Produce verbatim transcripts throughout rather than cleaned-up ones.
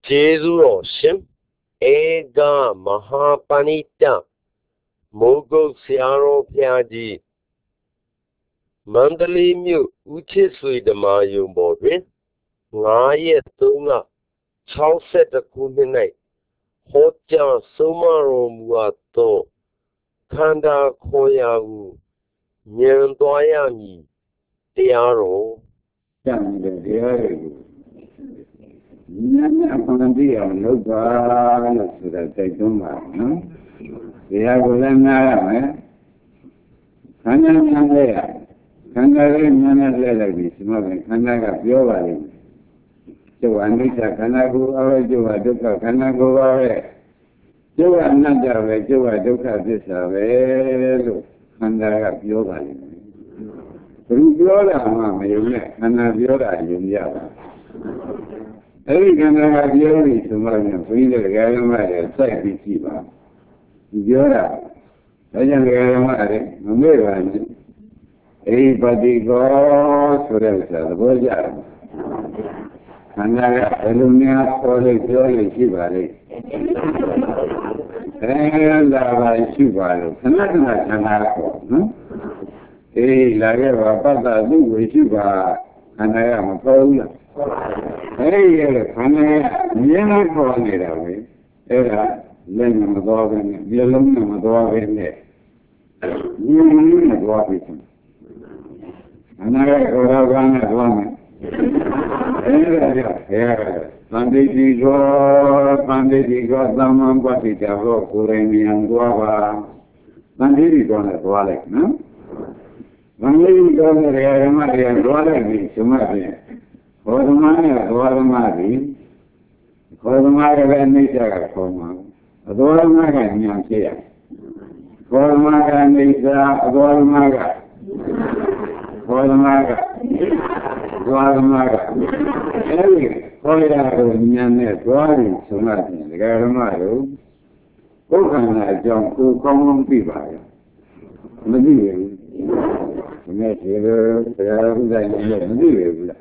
Jesu Shem Ega Mahapanita Mogo Siaro Piaji Mandali Mu Uchisui the Mayu Bodrin Naya Tunga Chauset the Kuminate Hoja Sumaro Muato Kanda Koyagu Nyandoyami Tiaro Nyanapandия Nuba Sudama, no? We have a lemma, Kanda Kandaya, Kandari Manala, smoking Kandaga Piovali. So Anita Kanagu, our Jua Duka Kanagu, our Jua Nada, Jua Duka, this away, Kandaga Piovali. Rubiola, Mamma, you met, Kanabiola, you yell. Every Kandaga Pioli to Martin, Frida, Garamari, Saki Kiba. Yora, I am Garamari, Numeran. Everybody goes for themselves, Boja. Kandaga, Alumnia, Oli, Pioli, Kibari. And I Shibari, Kanaka, Kanako, no? Eh, la guerra pasa due Shiba, Kanaya, Paula. Eh, Kanaya, Niana Cornera, era Lena Madogan, Yelena Madogan, Niana Madogan. Another Oragan at one. Panditi go, Panditi go, Zaman Patita, Kuremi and Guava. Panditi go at Wallach, no? Panditi go at Yaramari and Wallach, Sumari. For the money of Waramari, for the Mara and Nita, Koma, Adoramaga and Yankia. For the Maga and Nita, Adoramaga. For the Maga, Guadamaga. Every Hoya Yanet, Guadi, Sumati, the Garamaro, Okana, John, who come on Piba. Medieval, the Messenger, the Medieval.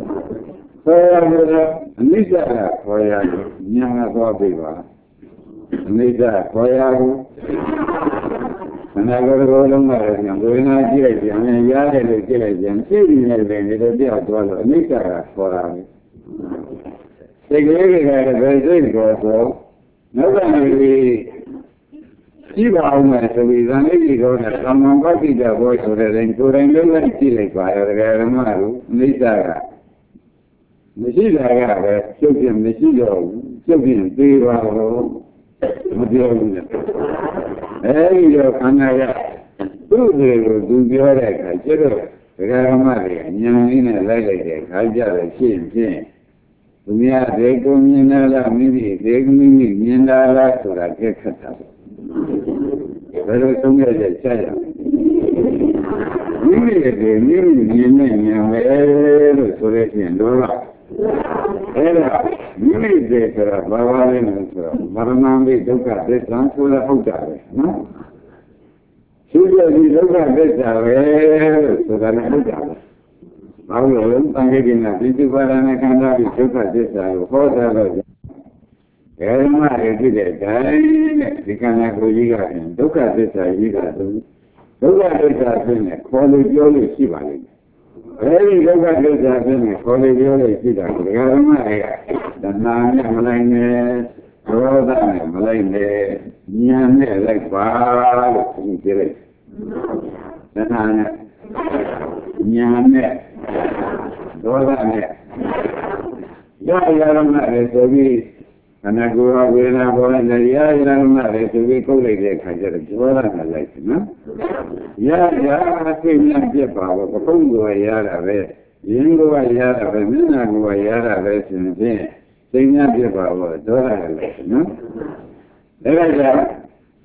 So, Nisa, Hoya, Yana Piba, Nisa, Hoya. And I got to go to America, I'm going to get it, and I got to get it, and sitting there, it'll be a dollar, Nika for us. They gave it at a very good go, nobody Shiva Alma, so we don't need to go to someone, but he does voice of it, and could handle it, Chile fire, the Garamaru, Nisa. The Shiva, Soviet, the Shiva, Soviet, the Hey, your Kanaya, who will do the other? I said, Garamari, Yanina, like Kaja, Chin, Chin. We are they go Mina, maybe they mean Mina, so I get cut up. Better come here, the child. Maybe they knew Mina, so they can do that. Era, maybe they are Babarin and Maranambi took at this uncle of Hotare, no? Sugar, we look at this away, so that I look at it. I will, I'm getting a bit of an account of took at this hour, for the Elma did it, the Kanako, look at this idea. Look at this, I think, quality only Shivali. Very good at this, I think, quality only Shivali. The Nana Malay, Roda Malay, Niane, like Bar, the Nana Niane, Roda. Yaram, so we. And I go out with a boy in the yard, and I'm not to be colleague. I get a joy like, no? Yeah, yeah, I feel like a power, but don't go a yard of it. You didn't go a yard of it, then I go a yard of it in the day. Sing that your power, don't I like, no? There I go.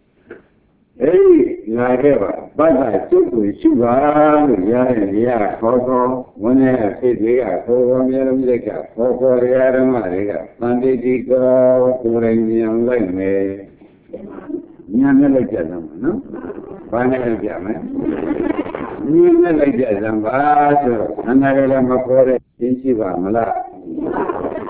Hey, like ever, but I took with sugar, yeah, yeah, Coco, one year, yeah, Coco, yeah, Coco, yeah, Maria, Sunday, go, Uranian, like me. Never get them, no? Finally, never get them, but another for it in Shivamala.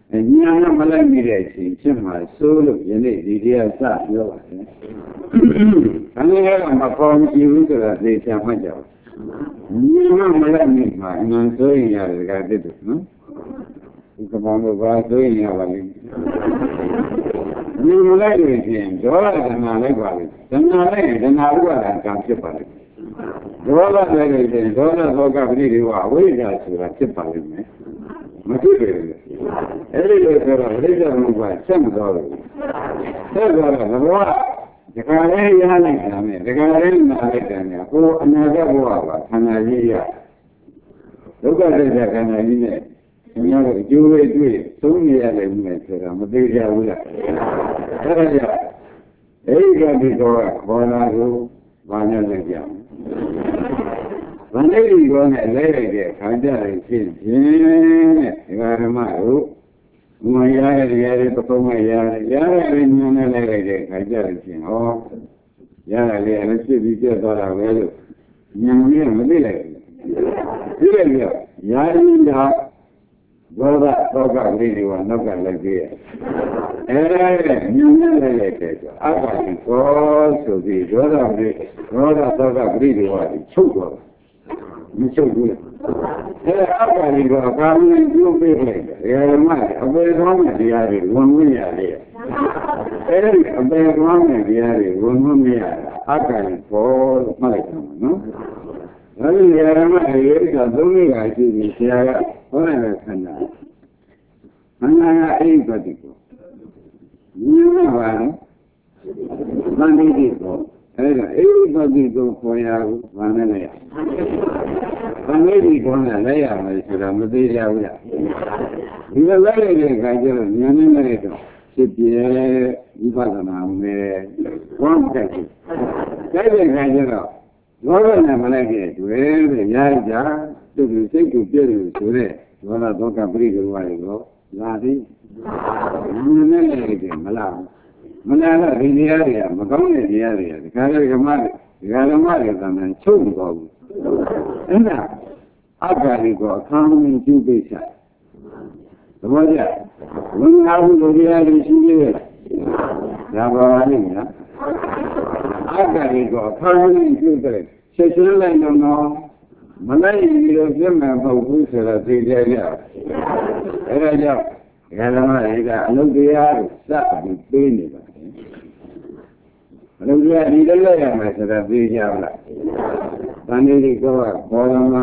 ညာမလိုက်မိတဲ့အချိန်ဖြစ်မှာစိုးလို့ယနေ့ဒီတရားစပြောပါတယ်။ခန္ဓာကမပေါ်ကြည့်ဘူးဆိုတာသိချင်မှကြောက်။ညာမလိုက်မိမှာအမှန်ဆိုရင်ရတယ်ကတည်းကနော်။ဒီကမောင်တို့ဘာဆိုရင်ရပါလိမ့်။ညာမလိုက်လို့ရှိရင်ဒေါသကနာလိုက်ပါလိမ့်။ကနာလိုက်ရင်ကနာဥပါဒံကံဖြစ်ပါလိမ့်။ဒေါသလိုက်လို့ရှိရင်ဒေါသသောကပရိဒီဝအဝိဇ္ဇာဆိုတာဖြစ်ပါလိမ့်မယ်။မဖြစ်ပေဘူး။အဲဒီလိုဆိုတော့အရိစ္ဆာမှုကဆက်မတော်ဘူး။ဆက်သွားတော့ဘောကဒီကလေးရနိုင်တာနဲ့ဒီကလေးနားလိုက်တယ်နဲ့ကိုအနာဂတ်ဘဝပါခန္ဓာကြီးရဒုက္ခသစ္စာခန္ဓာကြီးနဲ့အများတို့အကျိုးပဲတွေ့သုံးနေရတယ်မြဲဆိုတာမသိကြဘူးလား။အဲဒါကြောင့်အဲဒီကဒီတော့ဘောလာကိုဘာညာလဲကြအောင်ဗန္ဓိဒီကောနဲ့လဲလိုက်တဲ့ခန္ဓာတွေဖြစ်ခြင်းတဲ့ဒီဃာရမတို့ငွေရတဲ့ရတဲ့ပကုံးမရတဲ့ရတဲ့ဉာဏ်နဲ့လဲလိုက်တဲ့ခန္ဓာတွေဖြစ်ဟောရတဲ့လေလည်းဖြစ်ပြီးပြတ်သွားတာပဲလို့ဉာဏ်ကြီးမသိလိုက်ဘူးသိလိုက်ရရာရင်းတာဘောဓသောကပရိဒီဝနောက်ကလိုက်ပြီးအဲဒါနဲ့ဉာဏ်နဲ့လဲလိုက်တဲ့အက္ခာတိကောဆိုပြီးဒေါသပရိဒေါသသောကပရိဒီဝကိုချုပ်သွားမချုပ်ဘူးလားအဲအပ္ပါလိကကာမင်းပြုပေးလိုက်တယ်ဓမ္မအပေကောင်းတဲ့တရားတွေဝင်ဝင်ရတယ်အဲဒီအပေကောင်းတဲ့တရားတွေဝင်ဝင်မရတာအက္ခာလိဘောလို့မှတ်လိုက်တာနော်အဲဒီဓမ္မအရေးကသုံးလေးကရှိပြီးဆရာကဟောတယ်ခန္ဓာခန္ဓာကအိပတိကိုဉာဏ်ပါနော်သံဃိတိကိုအဲဒါအိပတိကိုခေါ်ရဘူးဘာနဲ့လဲသံဃိတိကိုလည်းလဲရမယ်ဆိုတာမသိကြဘူးလားဒီလိုလဲရတဲ့အခါကျတော့ဉာဏ်နဲ့လဲတော့ဖြစ်ပြဝိပဿနာမယ်ဝမ်းကြိုက်တယ်တဲ့အခါကျတော့ဒေါသနဲ့မလိုက်တဲ့တွေ့တဲ့ညာကြသူ့ကိုစိတ်ကိုပြည့်လို့ဆိုတဲ့ဒေါသဒုက္ခပရိဒေဝတွေကိုလာသည်ဉာဏ်နဲ့လည်းမလားမလားတော့ဒီတရားတွေကမကောင်းတဲ့တရားတွေကဒီခါလေးကမှဒီခါဓမ္မတွေကတည်းကချုပ်မသွားဘူးအဲ့ဒါအက္ခာလိကိုအခါမင်းကျူးပိဿသဘောကျဝန်ငါဟုလိုတရားတွေရှိသေးတယ်ဒါပါလိမ့်မယ်အက္ခာလိကိုအခါမင်းကျူးတဲ့ဆက်ရှင်လိုက်တော့မလိုက်ပြီးတော့ပြတ်မှာမဟုတ်ဘူးဆိုတော့သိကြရအဲ့ဒါကြောင့်ဓမ္မတွေကအလုပ်တရားကိုစပြီးပေးနေပါတယ်အလုပ်တရားဒီလိုလုပ်ရမယ်ဆိုတာသိကြပါလားသန္တိတိကောကခေါ်တော်မှာ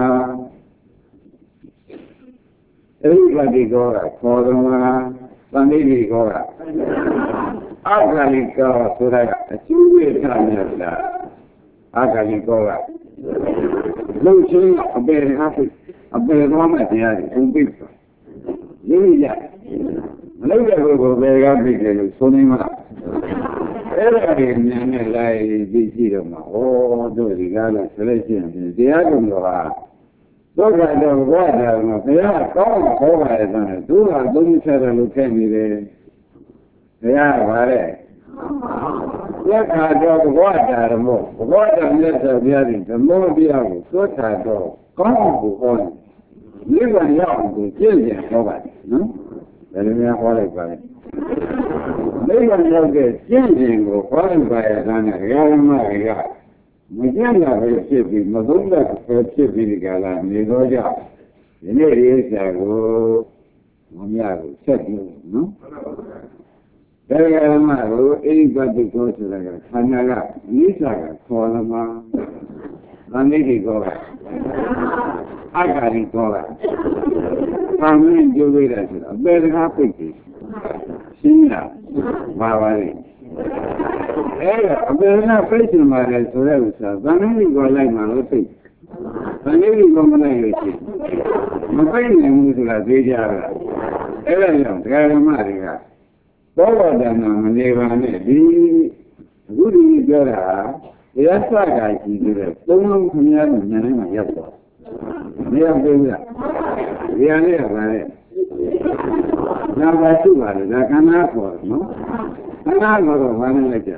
အရိပတိကောကခေါ်တော်မှာသန္တိတိကောကအက္ခလိကောဆိုတာအကျိုးရထားများလားအက္ခလိကောကလုံချင်းအပေဟာဖိအပေသွားမဲ့တရားတွေအုံပိတ်ပါရင်းရမလုပ်တဲ့ဘုကိုပဲကားပြည့်တယ်လို့ဆိုနေမှာအဲ့ဒါတွေဉာဏ်နဲ့လိုက်ပြီးကြည့်တော့မှာဩတို့ဒီကားလို့ဆက်လက်ရှင်းတယ်တရားတော်ကဒုက္ခတော့ဘဝတော်မှာဘုရားကောင်းခေါ်ပါရဲ့ဆိုရင်သူကသုံးချက်တယ်လို့ထည့်နေတယ်ဘုရားကပါလေလက်ခါတော့ဘဝတော်မို့ဘဝတော်မြတ်စွာဘုရားဒီဓမ္မတရားကိုသွတ်တာတော့ကောင်းဖို့ဟောတယ်နိဗ္ဗာန်ရောက်ကိုကျင့်ကြံဟောပါတယ်နော်ဘယ်လိုများဟောလိုက်ပါလဲနိဗ္ဗာန်ရောက်တဲ့ကျင့်ကြံကိုဟောလိုက်ပါရတဲ့ဓမ္မတွေကမကျင့်တာပဲဖြစ်ပြီးမသုံးတာပဲဖြစ်ပြီးဒီကလာနေတော့ကြောင့်ဒီနေ့ဒီဥစ္စာကိုမမြကိုဆက်ပြီးနော်ဒါကဓမ္မကိုအိပတိကောဆိုတာကခန္ဓာကနိစ္စကခေါ်လမှာသံဃိတိကောကအက္ခာလိကောကသာမင်းကျိုးသေးတယ်ဆိုတော့အပေတကားပိတ်တယ်ရှင်းလားပါပါလေအဲ့ဒါအပေနာပိတ်ချင်ပါလေဆိုတဲ့ဥစ္စာသံဃိတိကောလိုက်မှလို့ပိတ်သံဃိတိကောမလိုက်လို့ရှိမပိတ်နိုင်ဘူးဆိုတာသိကြတာအဲ့ဒါကြောင့်တရားဓမ္မတွေကဘောဝတ္တနာမနေပါနဲ့ဒီအခုဒီပြောတာတရားစကားကြီးတဲ့သုံးလုံးခမည်းတော်ဉာဏ်နဲ့မှရောက်သွားမရောက်သေးဘူးလားဒီရလေးကပါလေနာပါစုပါလေဒါကဏ္ဍခေါ်တယ်နော်ကဏ္ဍခေါ်တော့ဘာနဲ့လဲကြ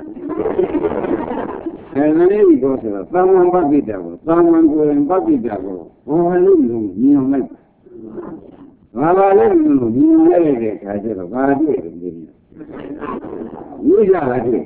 အဲနည်းဒီကောဆိုတော့သမ္မာပဋိတ္တကိုသမ္မာကိုယ်ရင်ပဋိတ္တကိုဘောလို့လို့မြင်အောင်လိုက်သဘာပါလဲလို့မြင်ရတဲ့ခါကျတော့ဘာတွေ့တယ်ဒီနေ့ဝိရလာတွေ့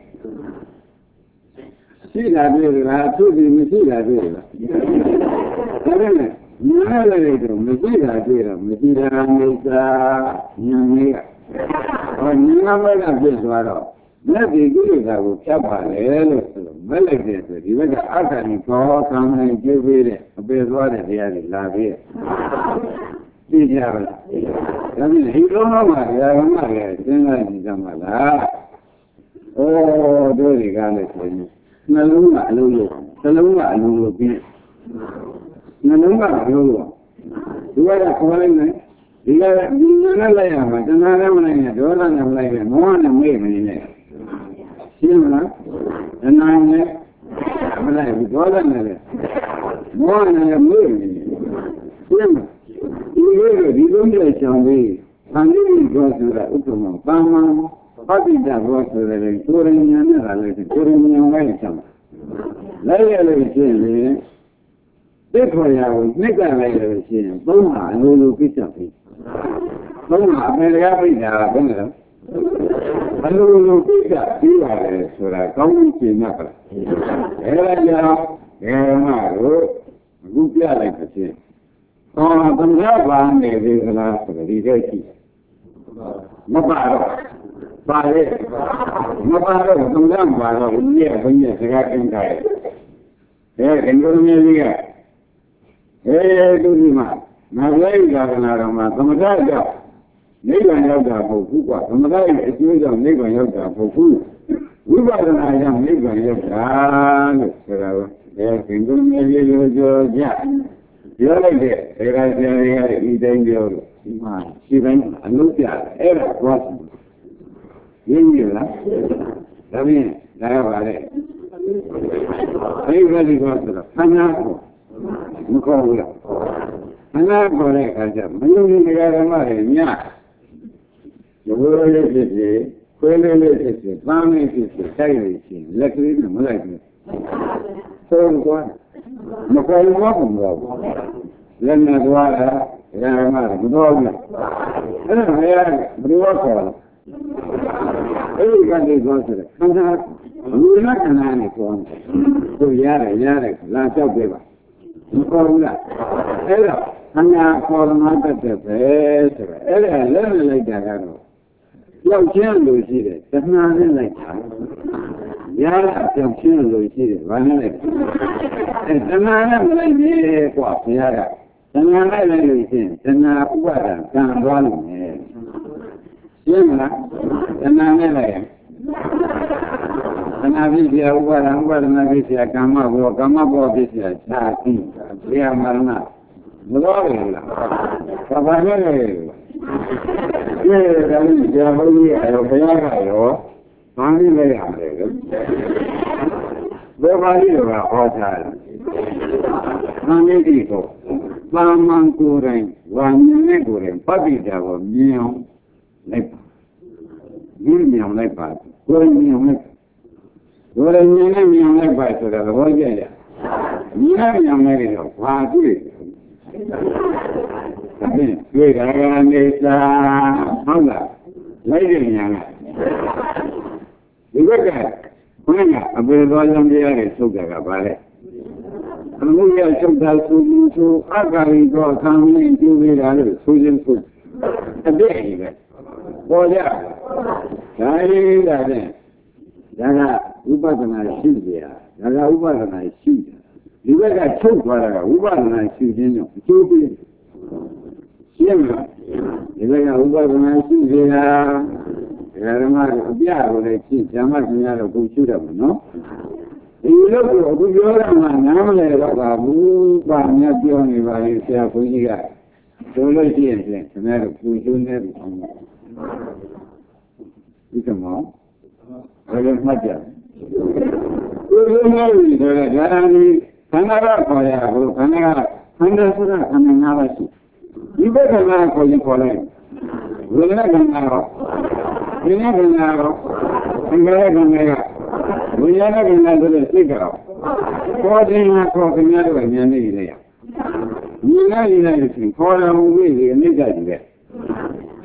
ရှိတာတွေ့လားသူဒီမရှိတာတွေ့လားဒါပေမဲ့မြင်ရတဲ့တော့မရှိတာတွေ့တော့မရှိတာမိစ္ဆာဉာဏ်ကြီးကဟောဉာဏ်မဲ့ကပြည့်သွားတော့လက်ဒီကိလေသာကိုဖြတ်ပါလေလို့ဆိုတော့မဲ့လိုက်တဲ့ဆိုဒီဘက်ကအတ္တနဲ့ကောသံနဲ့ကျိုးပေးတဲ့အပေသွားတဲ့တရားတွေလာပြီးသိကြပါလားဒါဖြင့်ဒီလုံးလုံးမှာဓမ္မတွေစဉ်းစားကြည့်ကြမှာလားဩတို့တွေကလည်းဆိုရင်နှလုံးကအလုံးလို့နှလုံးကအလုံးလို့ပြီးနှလုံးကအလုံးလို့ဒီကခေါ်လိုက်မယ်ဒီကဒီနဲ့လိုက်ရမှာတဏှာနဲ့မလိုက်နဲ့ဒေါသနဲ့မလိုက်နဲ့မောဟနဲ့မေ့မနေနဲ့ရှင်းမလားတဏှာနဲ့မလိုက်ဘူးဒေါသနဲ့လည်းမောဟနဲ့မေ့မနေနဲ့ရှင်းမလားဒီလိုဒီလိုမျိုးချောင်းပြီးသံဃာ့ဘောဆိုတာဥပ္ပမပါမန်ပဋိဒါဘောဆိုတဲ့ကိုရဉာဏ်နဲ့လည်းကိုရဉာဏ်ဝဲချမ်းလိုက်ရလို့ရှိရင်သိခေါ်ရအောင်နှစ်ကလိုက်လို့ရှိရင်သုံးဟာအလိုလိုကိစ္စပဲသုံးဟာအမေရိကပြည်တာဘယ်နဲ့အလိုလိုကိစ္စပြီးပါတယ်ဆိုတာကောင်းကြီးပြင်ရပါလားအဲဒါကြောင့်ဓမ္မတို့အခုပြလိုက်ပါချင်းဟောသမ္မာဘာနေသေးသလားဆိုတော့ဒီလိုရှိမပါတော့ပါလေမပါတော့သမ္မာဘာတော့ဘုရားဘုရားစကားတင်တာတယ်အဲဒီလိုမျိုးကြီးကအဲဒုတိယမလိုက်ကြရနာတော်မှာသမထကြောင့်နိဗ္ဗာန်ရောက်တာမဟုတ်ဘူးကွာသမထရဲ့အကျိုးကြောင့်နိဗ္ဗာန်ရောက်တာမဟုတ်ဘူးဝိပဿနာကြောင့်နိဗ္ဗာန်ရောက်တာလို့ဆိုတာကိုအဲဒီလိုမျိုးကြီးလိုပြောကြပြောလိုက်တဲ့ဒေဂါဆရာတွေကဒီတိုင်းပြောလို့ဒီမှာရှိတိုင်းအလုပ်ပြတယ်အဲ့ဒါသွားရင်းရလားဒါဖြင့်ဒါရပါလေအဲ့ဒီကလေးကဆိုတော့ခဏကိုမခေါ်ဘူးလားခဏခေါ်တဲ့အခါကျမယုံကြည်တရားဓမ္မတွေညရိုးရိုးလေးဖြစ်ဖြစ်ခွဲလေးလေးဖြစ်ဖြစ်ပန်းလေးဖြစ်ဖြစ်တိုက်ရချင်းလက်ကလေးနဲ့မလိုက်ဘူးဆုံးသွားမခေါ်ဘူးဘာမှမလုပ်ဘူးလက်နဲ့သွားတာဓမ္မတွေမတော်ဘူးအဲ့ဒါမရဘူးဘယ်လိုခေါ်လဲအဲ့ဒီကနေသွားဆိုတယ်ခန္ဓာလူနာခန္ဓာနဲ့ပြောတယ်သူရတယ်ရတယ်လာလျှောက်ပြပါမပေါ်ဘူးလားအဲ့တော့ခန္ဓာပေါ်မှာတတ်တဲ့ပဲဆိုတော့အဲ့ဒါလည်းလိုက်တာကတော့ရောက်ချင်းလို့ရှိတယ်တဏှာနဲ့လိုက်တာရတာပြောင်းချင်းလို့ရှိတယ်ဘာနဲ့လဲအဲတဏှာနဲ့မလိုက်ဘူးကွာဘုရားကတဏှာနဲ့လိုက်လို့ရှိရင်တဏှာဥပါဒံကံသွားလို့မယ်ရှင်းမလားတဏှာနဲ့လိုက်ရင်တဏှာဖြစ်ပြဥပါဒံဥပါဒနာဖြစ်ပြကာမဘောကာမဘောဖြစ်ပြခြားသိဘုရားမရဏမတော်ဘူးလားဘာပါလဲလေဒီကနေ့ကြာဘုရားရောဘုရားကရောဘာလို့လဲရမလဲဘယ်ပါလိတော့ဟောထားတယ်။ဘာနေဒီကိုပါမန်ကိုယ်တိုင်ဝါမြင်နဲ့ကိုယ်တိုင်ပဋိဒါကိုမြင်အောင်လိုက်ပါ။မြင်မြင်လိုက်ပါကိုယ်မြင်လိုက်ကိုယ်မြင်နဲ့မြင်လိုက်ပါဆိုတာသဘောကျကြ။မြင်မြင်လိုက်တော့ဘာတွေ့ဒါဖြင့်တွေ့တာကနေသာဟုတ်လားလိုက်တယ်ညာကဒီဘက်ကဘုရားအပေတော်ကြောင့်တရားတွေထုတ်တာကဘာလဲအမှုရထုတ်တာဆိုပြီးဆိုအကာရီတော့ခံရင်းကျူးနေတာလို့ဆိုခြင်းဆိုအပြည့်ကြီးပဲပေါ်ကြဒါလေးဒါနဲ့ဒါကဥပဒနာရှိကြဒါကဥပဒနာရှိတယ်ဒီဘက်ကထုတ်သွားတာကဥပဒနာရှိခြင်းကြောင့်အကျိုးပေးရှင်းမလားဒီဘက်ကဥပဒနာရှိကြတာဓမ္မအပြကိုလည်းဖြင့်ဓမ္မကျင်ရတော့ကိုရှုတယ်မနော်ဒီလိုကိုအခုပြောရမှာနားမလဲတော့ပါဘူးပါမြတ်ပြောနေပါလေဆရာဘုန်းကြီးကဆိုလို့ရှိရင်ဖြင့်ခင်ဗျားတို့ကိုရှုနေပြီအောင်ဒီကမောဘယ်လိုမှတ်ကြကိုရှုနေပြီဆိုတော့ဒါရီခန္ဓာကခေါ်ရဘူးခန္ဓာကခန္ဓာဆိုတာခန္ဓာ၅ပါးရှိဒီဘက်ကနာခေါ်ရင်ခေါ်လိုက်ဝိညာဉ်ခန္ဓာတော့ဒီနေ့ကလည်းတော့သင်္ခါရကလည်းဝိညာဉ်ကလည်းဆိုတဲ့စိတ်ကတော့ခေါ်တယ်ဟာခေါ်ခင်ဗျားတို့ဉာဏ်နဲ့ရည်လေရဉာဏ်နဲ့ရည်လိုက်လို့ခေါ်တော်မူပြီးဒီအနိစ္စကြီးပဲ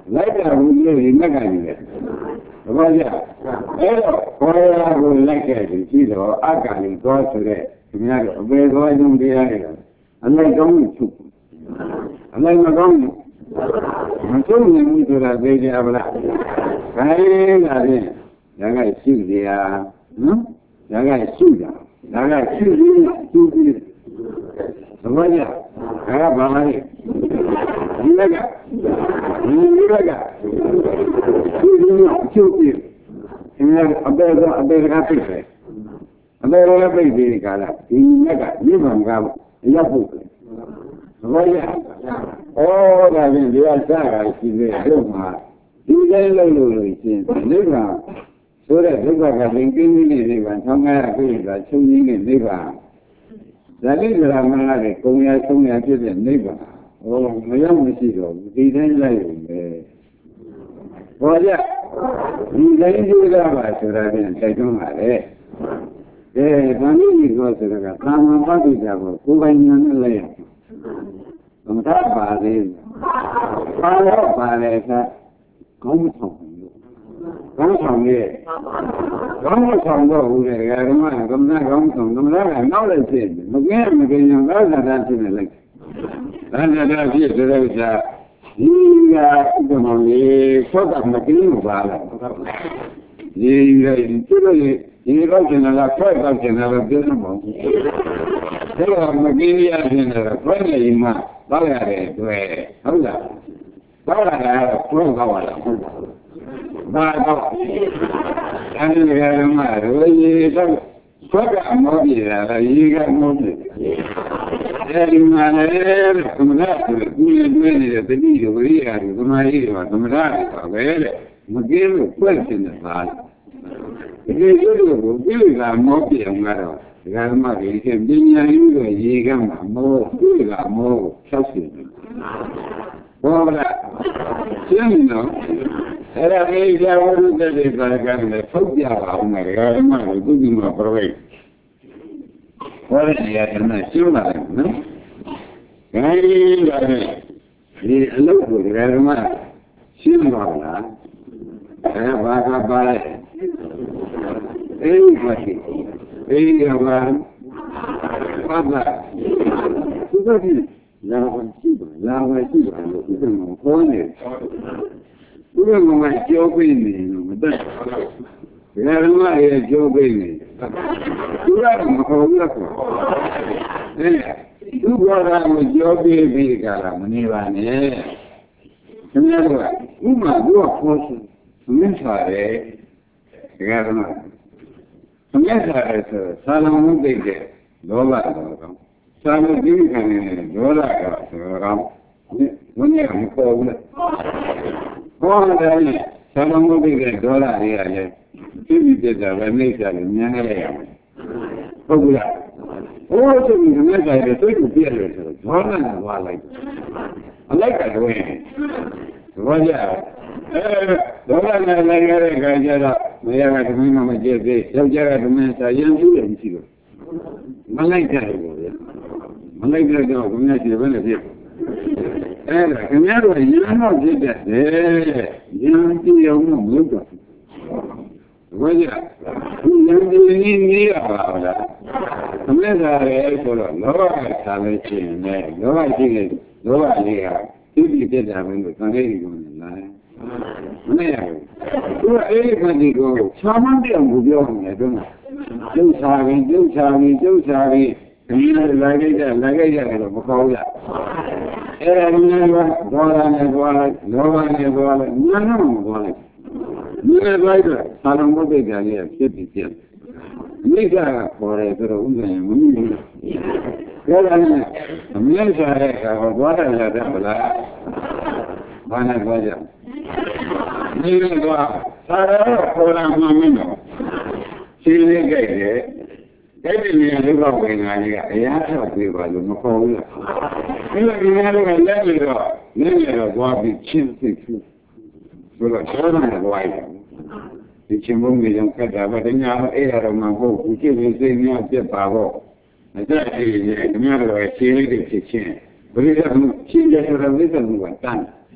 လိုက်တာဘူးလို့ဒီမက်ကကြီးလေဘာကြအဲ့တော့ခေါ်ရကိုလိုက်ခဲ့ပြီရှိတော့အကလေးသွားဆိုတဲ့သူများတော့အပေသွားခြင်းတရားတွေအလိုက်ကောင်းမှုချုပ်အလိုက်မကောင်းဘူးမချုပ်နိုင်ဘူးဆိုတာသိကြပါလားခိုင်းလာရင်ဒါကရှိကြရနော်ဒါကရှိတာဒါကရှိပြီးသူပြီးသဘောကျဒါကဘာလဲဒီလက်ကဒီလက်ကသူပြီးချုပ်ပြီးအင်းအပေကအပေကပြည့်တယ်အပေကပြည့်ပြီးကြလားဒီလက်ကမြေမှန်ကရောက်ဖို့သဘောကျဩဒါဖြင့်ဒီကစတာရှိသေးတယ်မှာဒီတိုင်းလုံးလို့လို့ရှင်းနိဗ္ဗာန်ဆိုတဲ့ဒုက္ခကသင်္ကိန်းကြီးနေပါဆောင်းကားရပြည့်တာချုပ်ကြီးနေနိဗ္ဗာန်ဇာတိဒရာမနာတဲ့ကုံရဆုံးရဖြစ်တဲ့နိဗ္ဗာန်ဟောမရောက်မရှိတော့ဘူးဒီတိုင်းလိုက်ရုံပဲဟောကြဒီတိုင်းကြိုးစားပါဆိုတာပြန်တိုက်တွန်းပါလေအဲဗာမီကြီးကဆိုတာကကာမပဋိဒါကိုကိုယ်ပိုင်ဉာဏ်နဲ့လိုက်ရအောင်သမထပါသေးပါတော့ပါလေကကောင်းဆောင်ကောင်းဆောင်ရဲ့ကောင်းဆောင်တော့ဘူးလေဓမ္မကမ္မနာကောင်းဆောင်ကမ္မနာကနောက်လည်းဖြစ်တယ်မကင်းမကင်းရောသာသာသာဖြစ်နေလိုက်သာသာသာဖြစ်တဲ့ဥစ္စာဒီကဥပမာလေးသောတာမကင်းဘူးပါလားဒီဒီသူတို့ဒီကောက်ကျင်လာခွဲကောက်ကျင်လာတော့ပြည့်စုံပါဘူးဒါကမကင်းရခြင်းတော့ခွဲနေမှတော့ရတယ်တွေ့ဟုတ်လားတော့လာတာခွဲကောက်လာဟုတ်လားဘာတော့အဲဒီကရမရေတော့ဆွတ်ကအမောပြေတာရေကမောပြေအဲဒီမှာလည်းသမဏဆိုကူရတွေ့နေတဲ့တတိယဝိရိယတွေသမာဓိတွေကသမဏတွေပါပဲလေမကင်းလို့ပွက်နေတဲ့ပါဒီလိုလိုကိုပြိကမောပြေအောင်ကတော့ဒီကရမကြီးကပညာရင်းကိုရေကမှာမောပြိကမောကိုဖြောက်စီတယ်ဘောလားရှင်းနော်အဲ့ဒါလေးဇာဝရုတ္တတွေပါကလည်းထုတ်ပြပါအောင်မယ်ဓမ္မကိုသူ့ဒီမှာပြိဟောတဲ့နေရာကလည်းရှင်းလာတယ်နော်။ဒါကြီးကလည်းဒီအလုပ်ကိုဓမ္မရှင်းပါလား။အဲဘာကပါလဲ။အေးပါရှိအေးရပါဘာသာသူကဒီလာဝင်ရှိပါလာဝင်ရှိပါလို့ဒီမှာခေါ်နေသူကမှကြောပေးနေလို့မတတ်ဘူး။ဒါကမှရဲ့ကြောပေးနေသူကမခေါ်ဘူးလား။အဲသူကလည်းကြောပေးပြီးကြတာမနေပါနဲ့။ခင်ဗျားတို့ကဥမာသူကခေါ်ဆိုမင်းစားတယ်ဒါကမှခင်ဗျားစားတယ်ဆိုသာလမုတ်တဲ့လောဘတော့ကောသာလတိခံနေတဲ့ဒေါသကဆိုတော့ဘုန်းကြီးကမပေါ်ဘူးလားဟောတယ်သာလမုတ်တဲ့ဒေါသတွေကလည်းသိပြီးပြတာပဲနှိမ့်ချလို့ဉာဏ်နဲ့ရမယ်ဟုတ်ဘူးလားဟောဆိုပြီးခင်ဗျားစားတယ်သိကိုပြည့်တယ်ဆိုတော့ဒေါသနဲ့သွားလိုက်အလိုက်ကတော့ဘောကြအဲဒေါသနဲ့လိုက်ရတဲ့ခါကျတော့မရကသမင်းမကြည့်သေးယောက်ျားကသမင်းစားရင်ဘူးလည်းမရှိဘူးမလိုက်ကြဘူးဗျမလိုက်ကြတော့ခင်ဗျားရှိဘယ်နဲ့ဖြစ်အဲဒါခင်ဗျားတို့ရဟန်းတော့ဖြစ်တဲ့ရဟန်းကြည့်အောင်မလုပ်တော့ဘောကြသူရဟန်းကြည့်နေနေရပါလားသမင်းစားရဲဆိုတော့လောဘကစားလို့ရှိရင်လည်းလောဘရှိနေလောဘလေးဟာသူကြည့်တဲ့မင်းတို့သံဃာကြီးကိုလာမနေရဘူးသူကအဲ့ဒီခဏကိုချာမန်းတဲ့ကိုပြောနေတယ်တော့ကျုပ်စားရင်ကျုပ်စားရင်ကျုပ်စားရင်ဒီလိုလာကြကြလာကြကြတော့မကောင်းရအဲ့ဒါမျိုးကဒေါသနဲ့သွားလိုက်လောဘနဲ့သွားလိုက်ဉာဏ်နဲ့မသွားလိုက်ဒီလိုလိုက်တော့သာလမုတ်တဲ့ကြာကြီးဖြစ်ပြီးပြမိစ္ဆာကခေါ်တယ်ဆိုတော့ဥစ္စာမမြင်ဘူးဒါကလည်းအမြင့်စားတဲ့အခါတော့သွားတယ်ရတယ်မလားဘာနဲ့သွားကြဒီလိုကသာရခေါ်လာမှမင်းတော့ရှင်းလေးကြိုက်တယ်အဲ့ဒီနေရာလောကဝိညာဉ်ကြီးကအရာတော့ပြေပါလို့မခေါ်ဘူးလားဒီလိုဒီနေရာကလည်းပြီးတော့နည်းနည်းတော့သွားပြီးချင်းသိသူဆိုတော့ဆောင်းနေသွားတယ်ဒီချင်းမုန်းကြီးကြောင့်ခက်တာပဲတညာအဲ့ရတော့မှဟုတ်ဘူးကြည့်ရင်စိတ်များပြတ်ပါတော့အကြအဲ့ဒီနေရာတို့ရှင်းလေးတွေဖြစ်ချင်းဘယ်လိုလဲရှင်းတယ်ဆိုတော့ဝိသမှုကတန်း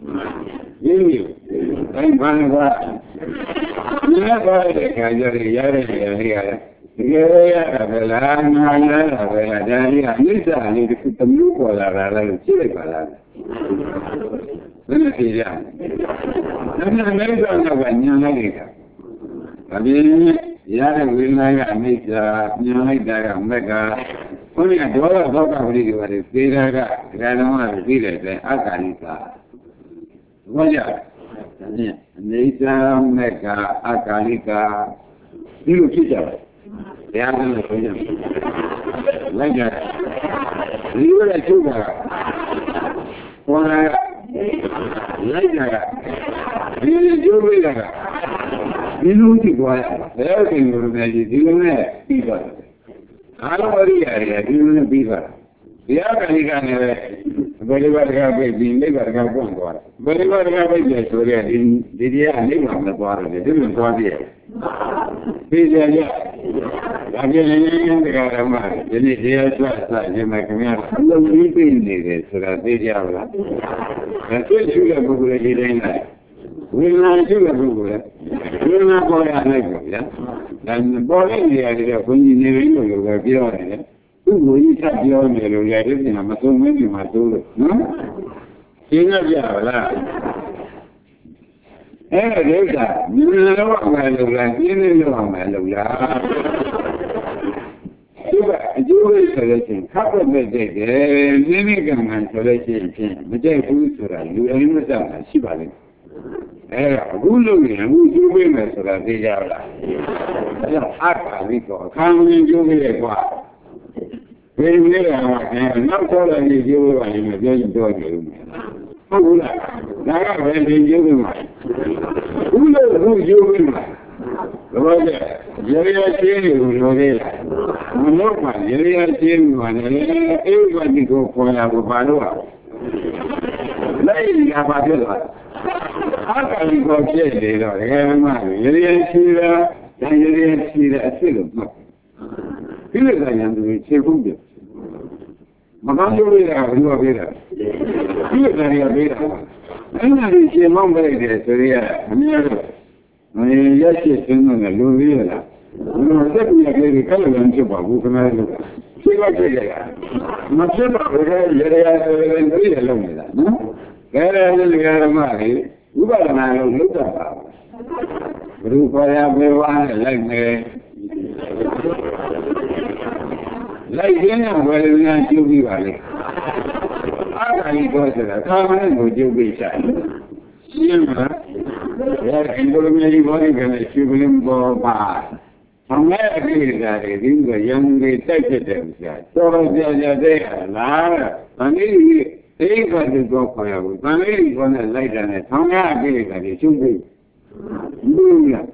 Ini, saya mana buat? Mana buat? Kerja dia ada dia. Dia ada belan, ada belan. Jadi ini dah ni kita mulu pola lah, ciri pola. Benar tidak? Karena mereka nak banyak lagi. Tapi ya wilayah ni dah ni dah mereka. Kau ni dua dua kali beri beri. Tidak ada, tidak ada tidak ada. Agak ni tak. Wajah, ni dah mereka agak ni tak. Itu kita. Yang mana saja. Lagi, ini ada juga. Orang lagi ada. Ini juga ada. Ini juga ada. Saya tinggal di sini. Bisa. Kalau dia ada, dia bisa. Dia kan ikan ni. Beribar kapai bini, beribar kapai. Beribar kapai dia suria di dia ni mana tuar dia. Dia tuar dia. Dia dia. Lagi ni yang dekat rumah. Jadi dia suara je macam ni. Kalau ini ini dia surat dia lah. Itu juga buku lagi lain. Wilna juga buku. Wilna boleh ada juga. Dan boleh dia dia pun ini juga dia dia. Buku ini tak dia ni lu dia dia nama tu mesti masuk. Ingat dia lah. Eh dia ni lawak malu lah. Ini lawak malu lah. Juga juga solusi. Apa betul? Ini kan solusi. Macam itu surah. Lu ini macam siapa ni? Eh, dulu ni, dulu ni surah dia lah. Yang apa ni kau? Kami juga lepas. Ini ni lah. Nak surah ni juga ni jadi dua ni. Pula, nak beli juga. Dulu dulu juga ni. Lepas jadi asyik dulu. Menurut jadi asyik mana? Eh, bagi kau punya apa baru? Lain apa tu? Apa ni kau jadi lah? Kan? Jadi asyik lah. Dan jadi asyik lah. Asyik lah. Bila dah yang tu cekung dia. Makan dulu dia, dua beda. Bila dah dia beda. Ini ni cekung balik dia. Suria. Ini ada. Ini ya cekung ni dulu dia lah. Kalau saya punya kerja kalau yang cuba bukan ada. Cuba kerja. Macam apa? Jadi ada yang beri dalam ni lah. Kalau ada negara mana, ubah nama lu tak. Berupaya berwah lagi. Lagi ni boleh dengan cubi balik. Apa ni kau cakap? Kamu ni kau cubi cakap. Siapa? Ya, kalau ni boleh kena cubi lembaga. Hanya kita ini juga yang kita cakap. Orang dia jadi lah. Ani ini kan juga kaya. Ani kan lain dan hanya kita ini cubi. Dunia.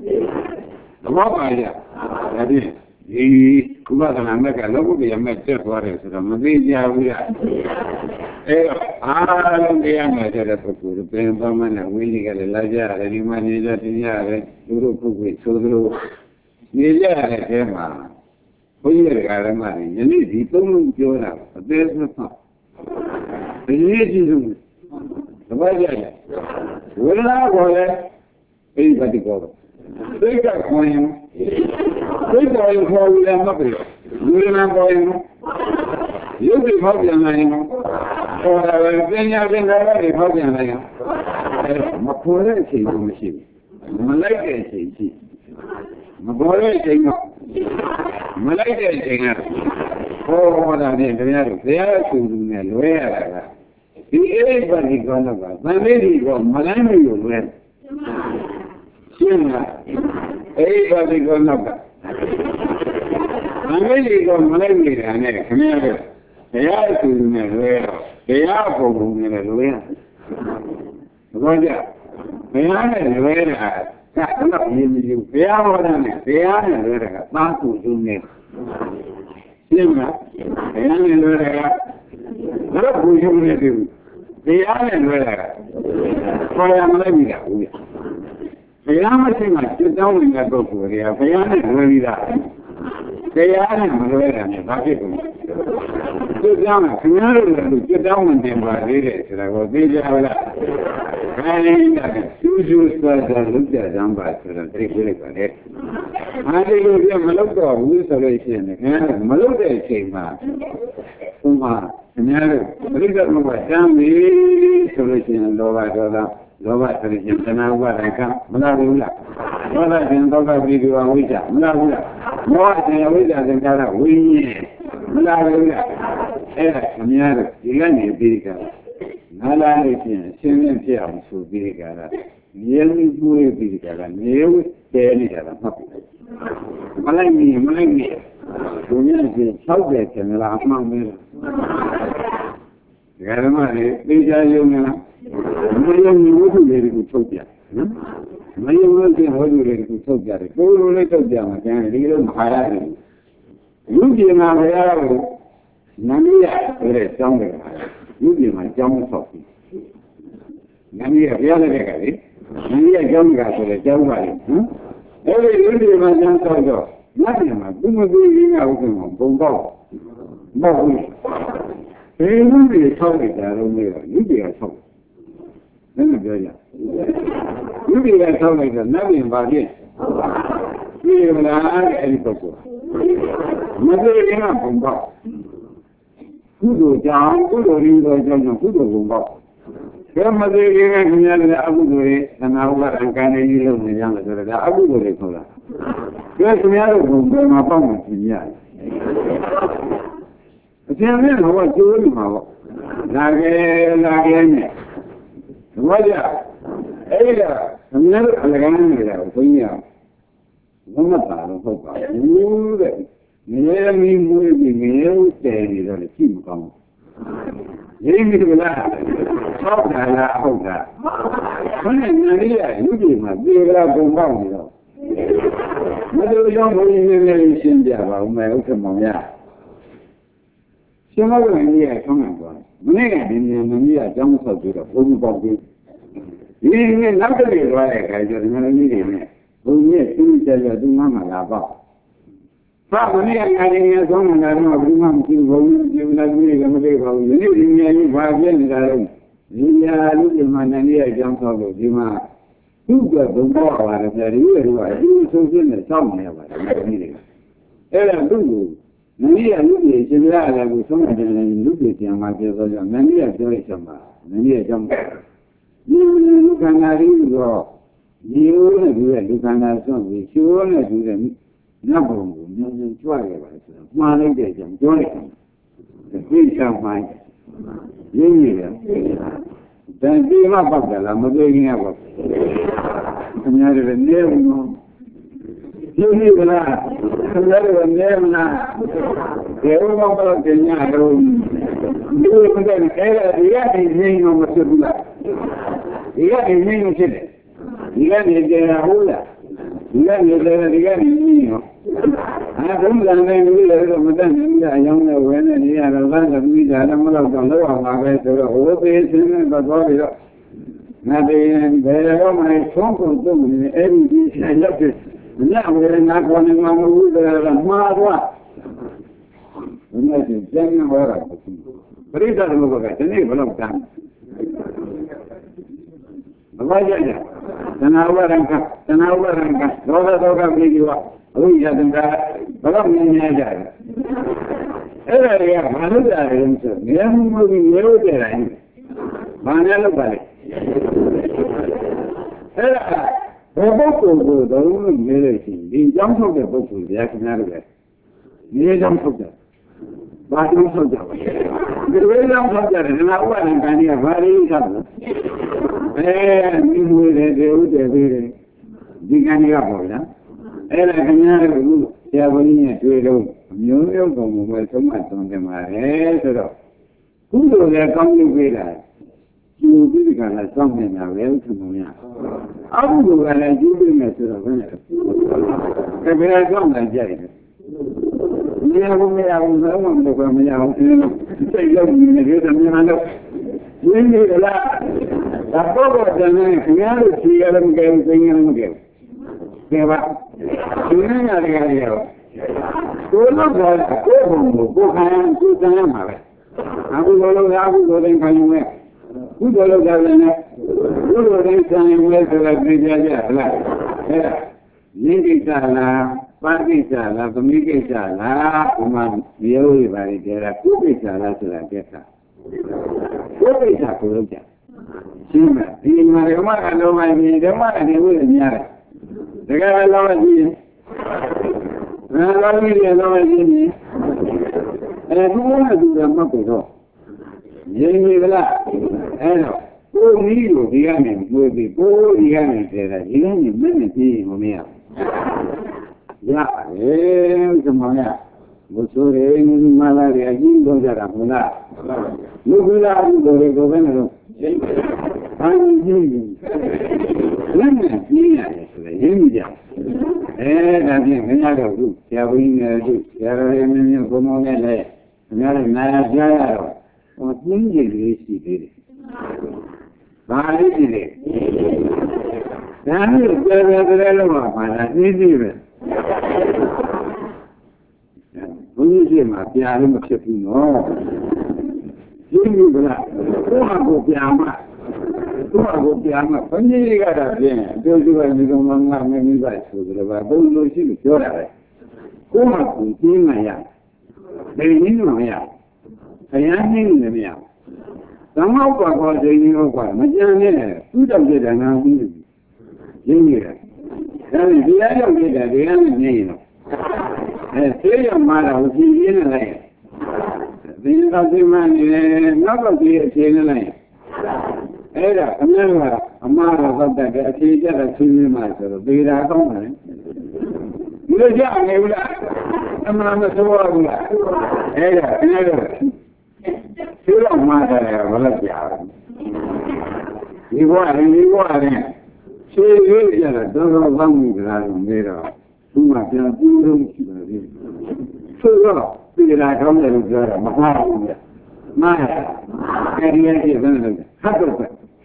Apa aja? Jadi di kebanyakan mereka lalu dia macam orang sudah mesti jauh ya. Eh, alam dia macam ada perkara. Perumpamaan ini kalau lajar, ini mana dia dia dulu pergi dulu. Dia ada tema. Punya cara mana? Jadi itu mungkin orang. Ada apa? Ini itu. Apa aja? Wala boleh. Ini pasti kau. Mereka kau yang. Mereka yang kau yang apa? Mereka kau yang. Yuk kau yang lain. Orang yang yang lain kau yang lain. Macam sih macam. Malaikat sih. Boleh tengok. Malaikat tengok. Oh, orang ni dengar. Saya suruhnya luar. Ini bagi kau nak. Malaikat kau malaikat luar. Siapa? Eh bagi kau nak. Malaikat kau malaikat ni. Kenapa? Saya suruhnya luar. Saya suruhnya luar. Baca. Saya luar. Nak ini dia orang ni, dia ni mereka bantu dunia. Siapa? Dia ni mereka. Mereka punya mereka. Dia ni mereka. Kau yang mana dia? Dia macam mana? Kita tahu ni apa tu dia. Dia ni mereka. Dia ni mereka ni. Bagi tu. Kita tahu, kita tahu ni dia. Dia, kita tahu dia. Kaya tujuh pada lupa jambat sudah terikulik pada. Ada juga malu kau buat solusi ni. Malu dah cuma, cuma sebenarnya berikan macam ni solusi yang doa doa doa solusi tenang buat mereka melalui lah. Melalui yang doa beri dua wujud melalui lah. Doa yang wujud yang cara wujud melalui lah. Eh sebenarnya jika ni berikan. Nala ni sini siapa subi kara, ni ni buat biri kara, ni ni kara, Malay ni Malay ni, dunia ni sahaja cina apa mana, kalau mana beja yang mana, mana ni wujud dari kucing dia, mana wujud wujud dari kucing dia, kalau ni kucing dia macam ni dia mahal ni, wujud mahal ni, nanti ya, boleh sampai. Yudi macam sopi. Nanti apa yang ada kali? Nanti jam berapa? Jam berapa? Eh, yudi macam sopi. Nanti macam cuma begini aku cuma bumbau, bau. Eh, yudi sopi dah rumit. Yudi sopi. Mana berja? Yudi sopi dah nabi bagi. Ini mana ada itu? Macam ni nak bumbau. Kudu jangan kudu rindu jangan kudu bumbau. Kalau masih ingat kenyal aku dulu, dan aku barangkan ini loh yang ada aku dulu pula. Kalau kenyal bumbau apa macamnya? Macamnya awak jual awak. Lagi lagi ni. Wajah. Eh ya, kenyal alagan ni lah, punya. Mana tahu apa? Mula. Mula ni mula ni mula ni dah cium kamu. Jadi ni bila, kau dah lah, kau dah. Mana ni dia, ni dia mah, dia bila bumbang ni lah. Macam yang boleh ni ni senja, baru mai ucap mana. Siapa orang ni yang kau nak? Mana ni ni ni yang jangan sahaja, bumbang tu. Ini ni nak beri ruang kerja dengan ni ni. Bumbang tu jadi tu mana apa? Pak ni yang ada yang sama dengan rumah mungkin bau, dia lagi gambar bau. Ini dunia ini bahagian dalam. Dunia ini mana ni yang sama dengan juga bumbu awak dari luar. Ini sebenarnya sama ya pak. Ini. Eh dulu, ni yang ni sebenarnya lagu sama dengan dulu yang macam tu. Ni yang jadi sama. Ni yang sama. Ni bukan hari itu. Ni orang dulu bukan hari sama. Si orang dulu. Nak berumur, nak jual ke apa? Mana dia jam jual ke? Tapi siapa? Ini dia. Dan dia apa dalam mobil ini apa? Sebenarnya benda mana? Ini benda, sebenarnya benda mana? Dia orang kalau tanya kalau dia benda ni, dia ini nomor sebelah. Dia ini macam ni. Dia ni dia hula. Dia ni dia dia ni. Anak rumah ni ni dia macam ni dia yang ni orang ni ada orang ni dia ada malam kalau orang agak tu orang tu ni bawa dia. Nanti dia orang ni songkong tu ni ini dia lepas. Nak orang nak orang yang mahu dia marah. Ini jangan orang. Beri dah muka kat ni belum kan. Baca je. Tanawar angkat, tanawar angkat. Doa-doa beri juga. Oh iya tengah, belum ni aja. Eh ya, mana dah yang tu? Yang mungkin yang tu lah. Mana lu balik? Eh, apa tu? Dalam ni ada sih. Di jam tu apa tu? Dia kena ada. Ni jam tu. Baca jam tu. Jadi jam tu ada. Tanawar angkat ni apa ni kan? Eh, ni mula dia udah dia. Jika ni apa ya? Era kenyal dulu, siapa ni yang cuci dulu. Nyuruh kamu macam macam kemarin, tu. Kudo dia kamu bela. Cuci kalau sampai nak bela semuanya. Aku juga nak cuci macam mana. Kebela kamu nak jadi. Ni aku ni aku sama bukan ni aku. Saya ni dia sampai mana. Ini adalah. Apa kau jangan kenyal siapa mungkin kenyal mungkin. Sebab ini ada dia. Kalau saya, aku bukan, aku jangan marah. Aku kalau aku boleh kaya, Good old governor, good old time, whether I bring a Nindisala, Pakisala, Communicatala, Uma, the only very dear, Kubisala to la Geta. Kubisa Kuruja. Simba, in my Roma, no, I mean, the one they wouldn't yet. The guy I love you. I love you, I love you. And I don't want to do the Mako. Jamie Villa, and oh, you, the young will be poor, the young, the young men, the Ya, eh, semuanya. Bosore ini malah dia jinggo jarang mula. Lu bilang boleh goven tu. Anjing. Mana dia? Ini dia. Eh, nanti mana kau tu? Siapa ini tu? Siapa ini yang kamu ni le? Mana mana siapa? Oh, ini dia sih. Balik ni. Nanti kita berlalu mana? Ini dia. Bunyi mah biar macam ni, oh. Jadi belah, tu aku biama, tu aku biama. Bunyi kata dia, tu juga ni orang orang ni baik sudah, baru tu sih berjaya. Tu aku biama ya, dari ni mana ya, saya ni ni ya. Sama apa kau jadi apa, macam ni, tu dah jadi orang ni. Jadi, jadi dia yang jadi dia ni. Eh, saya malah uji ini lain. Dia kasi mana, nak kasi ini lain. Eh, dah, kenapa? Amara kata kasi jadi sini macam, beda kau mana? Mula jangan ni mula, amara semua mula. Eh, dah, kenapa? Sudah mana ya, malah jangan. Ibuan, ibuan. Saya jadi, dorang bangun dalam merah. Cuma dia turun sini. Sudah, bila kamu dah berjalan, macam mana? Kerja dia benar. Apa?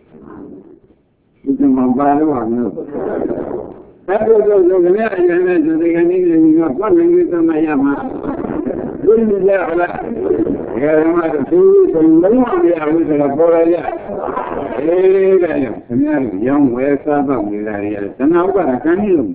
Itu membaru orang. Kalau tu tu ni ada ni jadi ni ni apa ni sama ya mah. Boleh dia ada. Ya mah tu semua dia ada dalam bola dia. Eh, dah. Sebenarnya yang wesa bang dia dia. Kenapa nak ni lu?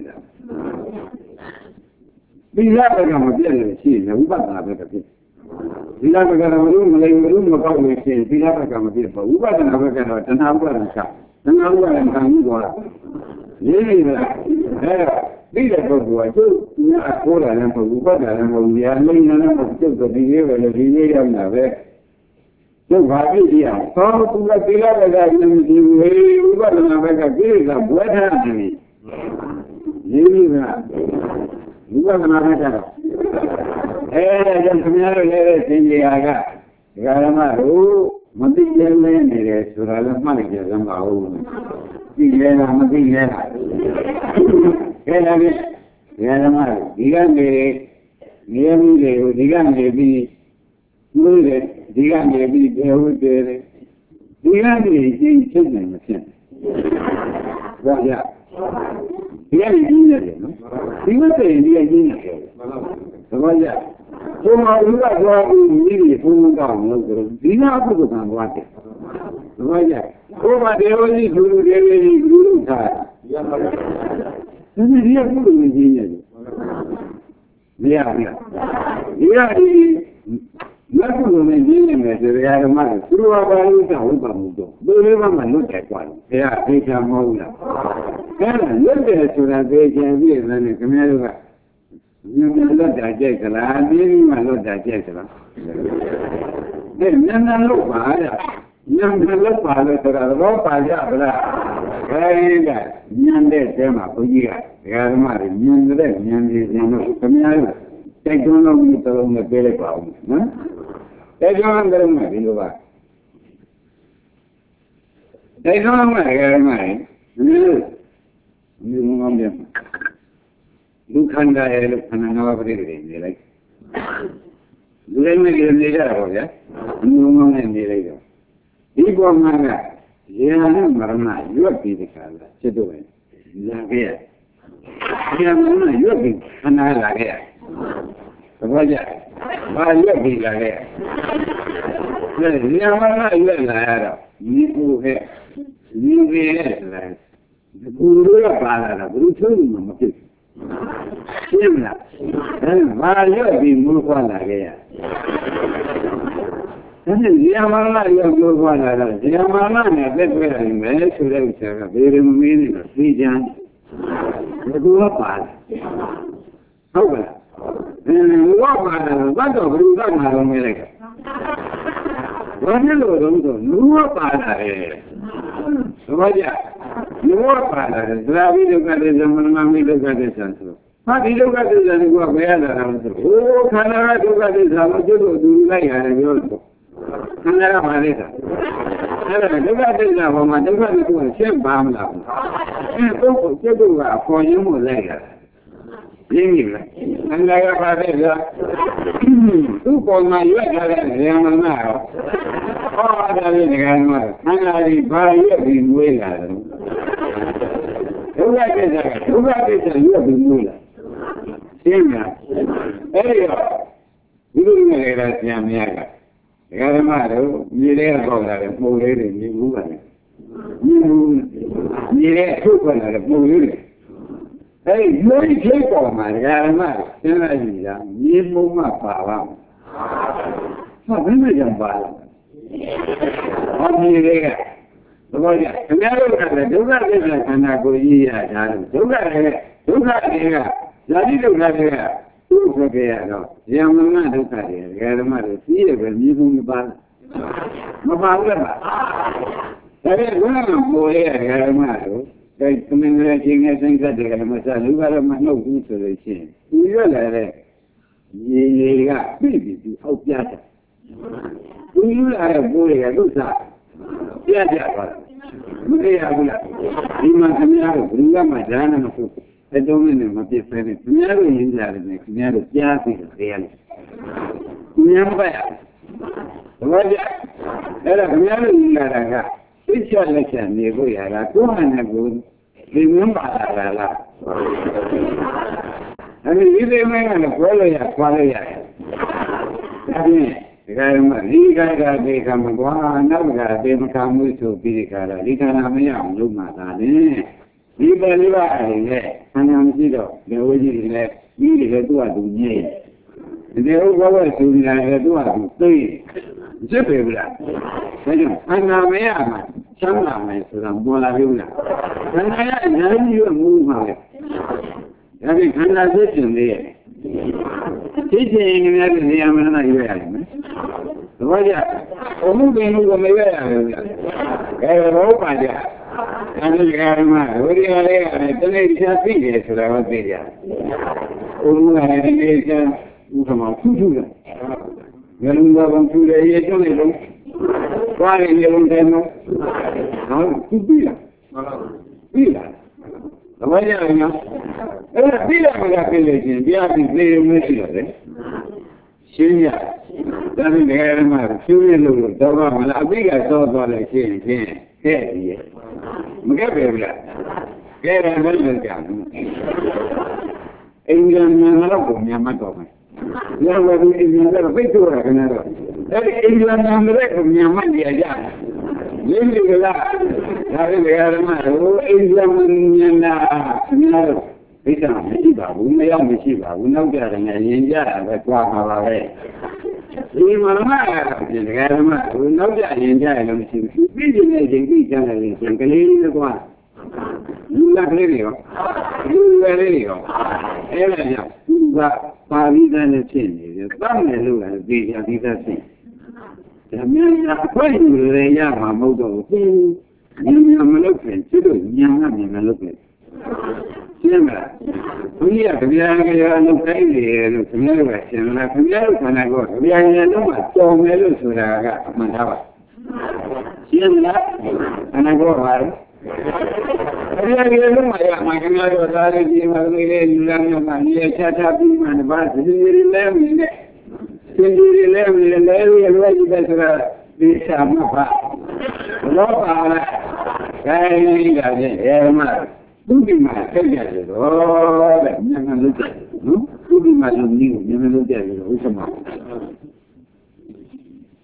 Bila berkamu dia ni sih, ubah tak berkamu. Bila berkamu lu, mulai lu macam ni sih. Bila berkamu dia, ubah tak berkamu. Tanah ubah tak, tanah ubah yang kami buat. Ini lah. Eh, bila berbuat tu, ni aku lah yang berubah dalam berubah. Ni nak macam tu dia, bila dia yang nak. Tu bagi dia. Kalau tu bila berkamu dia, ubah tak berkamu dia, buat apa ni? Ini lah. Bukan mana cara. Eh, jangan sebenarnya le tinggi agak. Kalau mahu, mesti jalan ni le. Surah mana jalan mahu. Tinggi lah, mesti tinggi lah. Eh, lagi. Kalau mahu, digan le, dia ni le, digan le bi, mula le, digan le bi, jauh le, digan le, jadi macam macam. Wajah. Dia ini dia, no? Dia tu dia ini dia. Sebab dia, semua orang orang ini pun tahu, no? Dia apa tu kan buat? Sebab dia, semua dia ini guru dia ini guru saya. Jadi dia guru ini dia. Dia dia, dia ini. Nak guru ini dia dia mana? Guru apa ini tahu kamu tu? Boleh mana nak cakap? Ya, dia mahu lah. Kan, lebih sudah bekerja dia ni kemana juga. Ni malah dah jadi kalau ni malah dah jadi kalau. Eh, mana lupa ya? Mana lupa ada terlalu lupa ya belah. Kaya dah, nyande tema puji ya. Kalau mari nyande nyande nyande kemana? Teknologi tu orang bela kau, nah? Teknologi orang mari lupa. Teknologi orang mari. Ini orang dia. Bukan gaya bukan apa beri ni lagi. Bukan lagi ni dah ya. Ini orang ni lagi. Ibu mana? Dia ni marah juga pilih kalau cedera. Lagi ya. Dia mana juga pilih. Anak lagi ya. Sebab dia. Banyak pilih lagi. ဒီမှာလာရွက်လာရတော့ဒီကိုဟဲ့ဒီပဲလေဘူရပါလာတာဘူးချုံမှမဖြစ်ရှင်းမလားအဲဘာရွက်ပြီးမူခွာလာခဲ့ရဒါနဲ့ဒီမှာလာရွက်မူခွာလာတော့ဒီမှာလာနဲ့တက်တွေ့တယ်မယ်ဆိုတဲ့ဥစ္စာကဘေးရမမင်းနေတော့သိကြမ်းဒီကပါဟုတ်ကဲ့အဲဒီဝါပါတော့ဘတ်တော်ဘယ်လိုကမှတော့မလဲဘာဖြစ်လို့တော့ဆိုလူဝပါလာတယ်ဘာကြလူဝပါလာတယ်သရာဝိဒုက္ခတဲ့သမဏမိဒုက္ခတဲ့ဆံဆိုဟာဒီဒုက္ခတဲ့ဆံကဘယ်ရလာတာလဲဆိုဟိုခန္ဓာကဒုက္ခတဲ့ဆံကိုကျွတ်လို့သူလိုက်ရတယ်ပြောလို့ခန္ဓာကမှလည်းတာအဲ့ဒါဒုက္ခတဲ့ဆံပေါ်မှာဒုက္ခတဲ့ကိုရှင်းပါမလားအဲတော့ကျွတ်လို့ကအပေါ်ရင်းမှုလိုက်ရတယ်ရင်းပြီလားခန္ဓာကပါတယ်ဗျာသူ့ပေါ်မှာရွက်ထားတဲ့ဉာဏ်မနာရောဟောတာလည်းဒီကနေ့မှာခန္ဓာကြီးဘာရွက်ပြီးမွေးလာတယ်ဒုက္ခကိစ္စကဒုက္ခကိစ္စရွက်ပြီးမွေးလာရှင်းလားအဲ့ဒီတော့ဒီလိုနဲ့လည်းဆရာမရကဒီကနေ့မှာတော့မြေလေးကပေါက်လာတယ်ပုံလေးတွေမြင်ဘူးပါလေမြင်ဘူးမြေလေးအထုတ်ပေါ်လာတယ်ပုံလေးတွေအဲ့ဒီရွေးချိတ်ပေါ်မှာဒကာရမစဉ်းစားကြည့်တာမြေပုံမှပါပါဟာဘယ်နဲ့ကြောင့်ပါလဲဟောမြေလေးကဘောကြခင်ဗျားတို့ကလည်းဒုက္ခသစ္စာခန္ဓာကိုယ်ကြီးရတာဒုက္ခလည်းဒုက္ခတွေကဇာတိဒုက္ခတွေကသူ့ဘက်ကရတော့ယမမဒုက္ခတွေဒကာရမတို့သိရပဲမြေပုံမပါမပါဘူးလားဒါပေမဲ့ဘုရားကပေါ်ရဒကာရမတို့အဲသမင်္ဂလာချင်းနဲ့စိတ်သက်တယ်ကမစားလူကတော့မနှုတ်ဘူးဆိုလို့ရှိရင်သူရွက်လာတဲ့ရေရေကပြည့်ပြီးသူအောက်ပြတာသူယူလာတဲ့ပိုးတွေကသူ့စားပြတ်ကြပါမရဘူးလားဒီမှာခင်ဗျားတို့ဘယ်ကမှဈာန်နဲ့မဟုတ်ဘူးအတုံးနဲ့မပြည့်စဲနဲ့ခင်ဗျားတို့ရင်းကြတယ်နဲ့ခင်ဗျားတို့ကြားပြီးတယ်ရတယ်ခင်ဗျားမပါရဘာကြအဲ့ဒါခင်ဗျားတို့ရင်းလာတာကသိချလက်ချနေဖို့ရတာကိုယ်ဟန်နဲ့ကိုဒီမင်းပါလာလားအဲဒီဒီလေးမင်းကလည်းပြောလို့ရခွာလို့ရတယ်အဲဒီဒီကရမဒီကရကဒီကမကွာနောက်ကဒီမကမှုဆိုပြီးဒီကရဒီကရမရအောင်လုပ်မှသာလေဒီပဲလေးပါအဲ့နဲ့ဆန္ဒမရှိတော့ဒီဝကြီးတွေလည်းဒီတွေလည်းသူ့အတူညည်းဒီဥပ္ပဝေသူညာလည်းသူ့အတူသိဇစ်ပဲဗျာဒါကြောင့်အနာမရမှာချမ်းသာမယ်ဆိုတာပေါ်လာပြီလားခန္ဓာရအများကြီးရမှုမှာပဲဒါပေမဲ့ခန္ဓာသိကျင်လေးရဲ့သိကျင်ရင်လည်းနေရာမနာရွေးရတယ်မယ်သဘောကျအမှုပင်လို့မရွေးရဘူးဗျာအဲတော့ပါကြအဲဒီကရမဝိရိယလေးကတနေ့ချာသိတယ်ဆိုတာကိုသိကြအမှုကလည်းဒီနေ့ချာဥပမာထူးထူးတယ်ငါလုံးဘာထူးတယ်ရေကျုံးနေလို့ဘာရင်းလုံးတယ်နော်ဟုတ်ပြီလားပြီလားသဘောကျလားနော်အဲ့ဒါပြီလားမလားပြင်လို့ချင်းတရားပြီးပြေမရှိတော့လေရှင်းရဒါနဲ့ငယ်ရမှာဖြူရလို့တော့မလားအပိကတော့သွားလိုက်ရှင်းရှင်းခဲ့ပြီမကဲပဲဗျာကဲတယ်လည်းကြတယ်အင်္ဂလန်ကတော့ပုံများမှတ်တော့မယ်ညဝရီအင်္ဂလန်ကတော့ပြည့်စုံတာခင်ဗျားတို့အဲ့ဒီအင်္ဂလန်နာမည်ကမြန်မှတ်နေကြတယ်လင်းလီကလားဒါပေမဲ့ရမတို့အင်္ဂလန်မြန်တာခင်ဗျားတို့သိတာမရှိပါဘူးမရောက်မရှိပါဘူးနောက်ကြတယ်ငယ်ရင်ကြတာပဲကြွားမှာပါပဲဒီမှာမကတော့ဒီကရမတို့နောက်ကြရင်ကြရလို့မရှိဘူးပြီးနေတဲ့အချိန်ပြီးကြတယ်လေကလေးလေးကွာလူလာကလေးတွေရောလူရွယ်လေးတွေရောအဲ့ဒါကြောင့်ကပါဠိတန်းနဲ့ဖြစ်နေတယ်တတ်မယ်လို့လည်းသိကြပြီးသားဖြစ်ဒါမျိုးကခွင့်ယူရရမှာမဟုတ်တော့ဘူးညံမလုပ်ခင်ကျွတ်လို့ညံကမြင်မလုပ်ခင်ရှင်းမလားဘုရားကဗျာကဗျာလုပ်တိုင်းနေလို့ခင်ဗျားကရှင်းလားခင်ဗျားတို့ခန္ဓာကိုယ်ကဗျာဉာဏ်တော့မှကြော်မယ်လို့ဆိုတာကအမှန်သားပါရှင်းလားခန္ဓာကိုယ်ပါဘုရားကြီးလုံးမရမှာခင်ဗျားတို့သားလေးဒီမှာလေးလေးလူလာမျိုးမှနေချချပြီးမှတပါးစီရီလေးလဲနေတယ်စီရီလေးလဲနေလဲရွယ်ရွယ်ကြီးပဲဆိုတာဒီစာမဖတ်လောပါလားခိုင်းတာဖြင့်အဲမှာသူဒီမှာဆက်ရတယ်တော့တဲ့ညံလို့တယ်နော်သူဒီမှာလူကြီးကိုညံလို့တယ်လို့ဥစ္စာမှာယ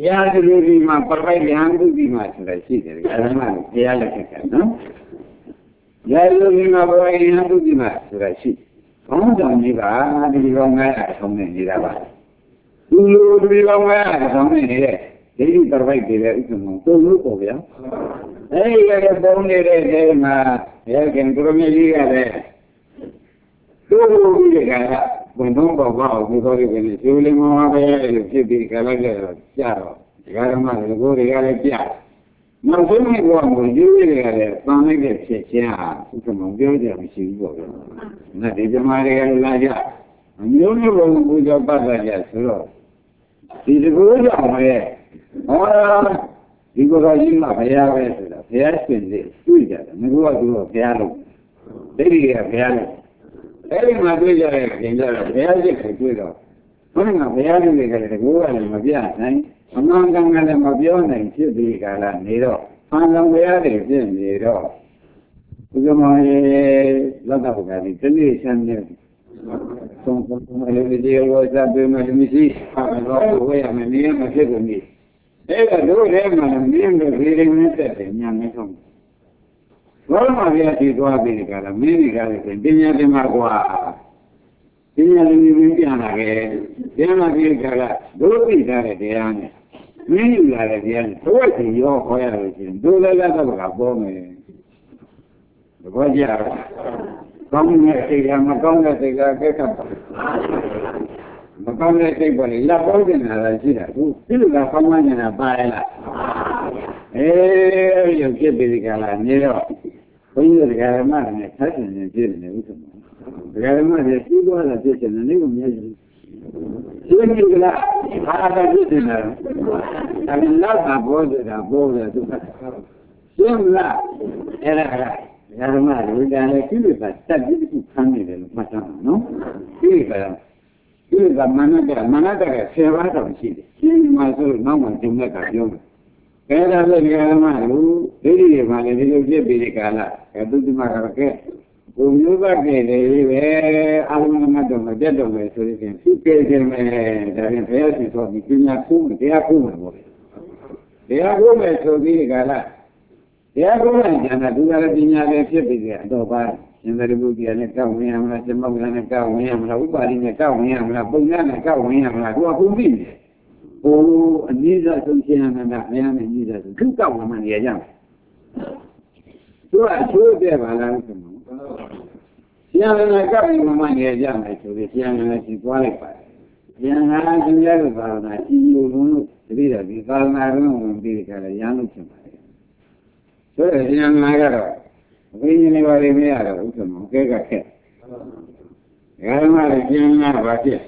ရားလူဒီမှာပရိုက်ရန်သူဒီမှာဆိုတာရှိတယ်ဒါမှမဟုတ်ဘုရားလက်ထက်ကနော်ရားလူဒီမှာပရိုက်ရန်သူဒီမှာဆိုတာရှိကောင်းဆောင်ကြီးကဒီကောင်ငါးအဆုံးနေနေတာပါသူလူဒီကောင်ငါးအဆုံးနေနေတဲ့ဒီဒီပရိုက်တွေလည်းဥက္ကမောသုံးလို့ပေါ့ဗျာအဲဒီကပုံနေတဲ့နေမှာရခင်ကိုရမကြီးကလည်းသူ့လူကြီးကဘုံတော့ဘောဘောဘုရားကြီးကလည်းကျိုးလင်းမောပဲလို့ဖြစ်ပြီးကြလိုက်ကြတော့ကြာတော့ဒီကရမလည်းကိုယ်တွေကလည်းကြာနောက်ဆုံးကဘောကိုယူရရတယ်တန်လိုက်တဲ့ဖြစ်ချင်းဟာဥက္ကမောပြောကြမရှိဘူးပေါ့ဗျာ။ဒါဒီဇမားတွေကလာကြအမျိုးမျိုးဘုံပူဇော်ပတ်ကြကြဆိုတော့ဒီတကူကြောင့်ပဲဟောဒီကိုယ်ကကြီးမှဘုရားပဲဆိုတာဘုရားရှင်လေးတွေ့ကြတယ်ငါကသူကဘုရားလို့ဒိဋ္ဌိကဘုရားလို့အဲ့ဒီမှာတွေ့ကြတဲ့ခင်ကြတော့ဘုရားရှိခိုးတွေ့တော့ဘုရားကဘုရားရှင်တွေကလည်းတကူကလည်းမပြနိုင်အမှန်ကန်ကလည်းမပြောနိုင်ဖြစ်ပြီးကြလားနေတော့အမှန်ကန်ဘုရားတွေဖြစ်နေတော့ဘုရားမောင်ရေလောက်တော့ကဒီတနေ့ဆန်းနေသုံးသုံးမလေးဒီရောစားပေးမယ်မရှိဟာတော့ဝေးရမယ်နေမဖြစ်ကုန်ပြီအဲ့ဒါတို့လည်းမှလည်းမင်းတို့ဒီရင်နဲ့တက်တယ်ညာမဆုံးဘောမှာပြတီသွားပြီးကြလားမင်းတွေကလည်းပညာသင်မှာကွာပညာလည်းမင်းပြန်လာခဲ့ပြန်လာပြီးကြလားတို့သိထားတဲ့တရားနဲ့မင်းယူလာတဲ့တရားနဲ့တို့ကရောခေါ်ရလို့ရှိရင်တို့လည်းလည်းတော့ကပေါ်မယ်တဘောကြကောင်းတဲ့စိတ်ကမကောင်းတဲ့စိတ်ကကဲခတ်ပါမကောင်းတဲ့စိတ်ပေါ်လေလက်ပေါ်နေတာလည်းရှိတာသူပြလို့ကကောင်းမှနေတာပါရလားအေးရုပ်ဖြစ်ပြီးကြလားနေတော့ဘုန်းကြီးတွေကဓမ္မနဲ့ဆက်ရှင်နေပြည့်နေဥစ္စာဒကာဓမ္မတွေစီးပွားလာပြည့်နေတယ်ကိုမြင်တယ်ရှင်းပြီလားဘာသာပြည့်နေတယ်အဲဒီလောက်ကပေါ်နေတာပေါ်တယ်သူကရှင်းလားအဲ့ဒါကဓမ္မတွေကလည်းကိလေသာတက်ပြီးခံနေတယ်လို့မှတ်သားနော်ကိလေသာကိလေသာမနတမနတကဆယ်ပါးတောင်ရှိတယ်ရှင်းမှဆိုနောက်မှကျုံတဲ့ကပြောမယ်အဲဒါလည်းဓမ္မလူဒိဋ္ဌိတွေမှလည်းဒီလိုဖြစ်ပြီးဒီကာလအဲသူဒီမှာကကဲဘုံမျိုးကတည်းကပဲအာရုံမတ်တော့မတက်တော့မယ်ဆိုရင်သူကဲခြင်းပဲဒါရင်ဘယ်ရှိဆိုဒီပညာကိုတရားကိုမယ်ပေါ့တရားကိုမယ်ဆိုပြီးဒီကာလတရားကိုမယ်ကျန်တာသူကလည်းပညာလည်းဖြစ်ပြီးတယ်အတော့ပါရှင်သာရိပုတ္တရာနဲ့ကောက်ဝင်ရမလားရှင်မောဂလနဲ့ကောက်ဝင်ရမလားဥပါရိနဲ့ကောက်ဝင်ရမလားပုံညာနဲ့ကောက်ဝင်ရမလားသူကပုံပြီးတယ်ဟိုအနည်းဆုံးရှင်အနန္ဒဘုရားနဲ့ကြီးတယ်ဆိုသူကောက်ဝင်မှနေရကြမယ်သူကအချိုးတဲ့ပါလားဆိုတော့ရှင်အနန္ဒကောက်ဝင်မှနေရကြမယ်ဆိုပြီးရှင်အနန္ဒကြီးသွားလိုက်ပါတယ်ရှင်အနန္ဒရှင်ရတဲ့ဘာဝနာကြီးလို့လို့တတိယဒီဘာဝနာလုံးဝင်ပြီးကြတယ်ရမ်းလို့ဖြစ်ပါတယ်ဆိုတော့ရှင်အနန္ဒကတော့ဘိညာဉ်တွေပါလေမရတော့ဥစ္စာမကဲကခက်ဓမ္မလည်းရှင်အနန္ဒဘာဖြစ်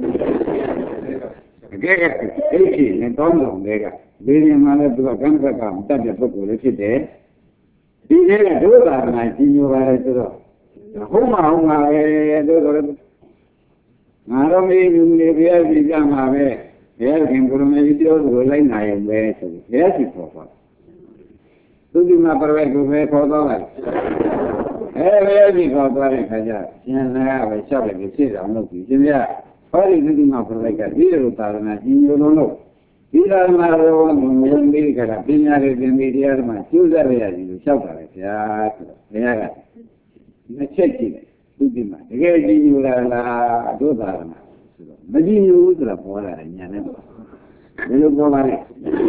ကဲကဲအဲ့ဒီနဲ့တောင်းတော်တွေကဒီရင်မှလည်းသူကကံကကမတတ်တဲ့ပုဂ္ဂိုလ်လေးဖြစ်တယ်ဒီနေ့ကဒုသာသနာကြီးညိုပါလေဆိုတော့ဟုတ်မှာဟုတ်မှာပဲတို့တော့ငါတော့မေးလူတွေဘုရားကြီးကြမှာပဲဘုရားခင်ကိုရမေကြီးပြောလို့လိုက်နိုင်ရင်ပဲဆိုဘုရားကြီးပေါ်ပါသူဒီမှာပြည့်ကိုပဲခေါ်တော့လိုက်အဲဘုရားကြီးခေါ်သွားတဲ့ခါကျရှင်နာကပဲလျှောက်တယ်ဖြစ်အောင်လုပ်ပြီးရှင်ပြဟောဒီဒီမှာပြလိုက်တာဒီလိုသာသနာကြီးညိုလုံးလို့ဒီသာသနာတော်မြင်ပြီးကြတာပညာတွေသင်ပြီးတရားဓမ္မကျိုးစားရရတယ်လို့လျှောက်တာလေဗျာဆိုတော့ဘုရားကနှစ်ချက်ကြည့်တယ်သူဒီမှာတကယ်ကြည့်ယူလာလားဒုသာသနာဆိုတော့မကြည့်ယူဘူးဆိုတာပေါ်လာတယ်ညာနဲ့ဘယ်လိုပေါ်လာလဲ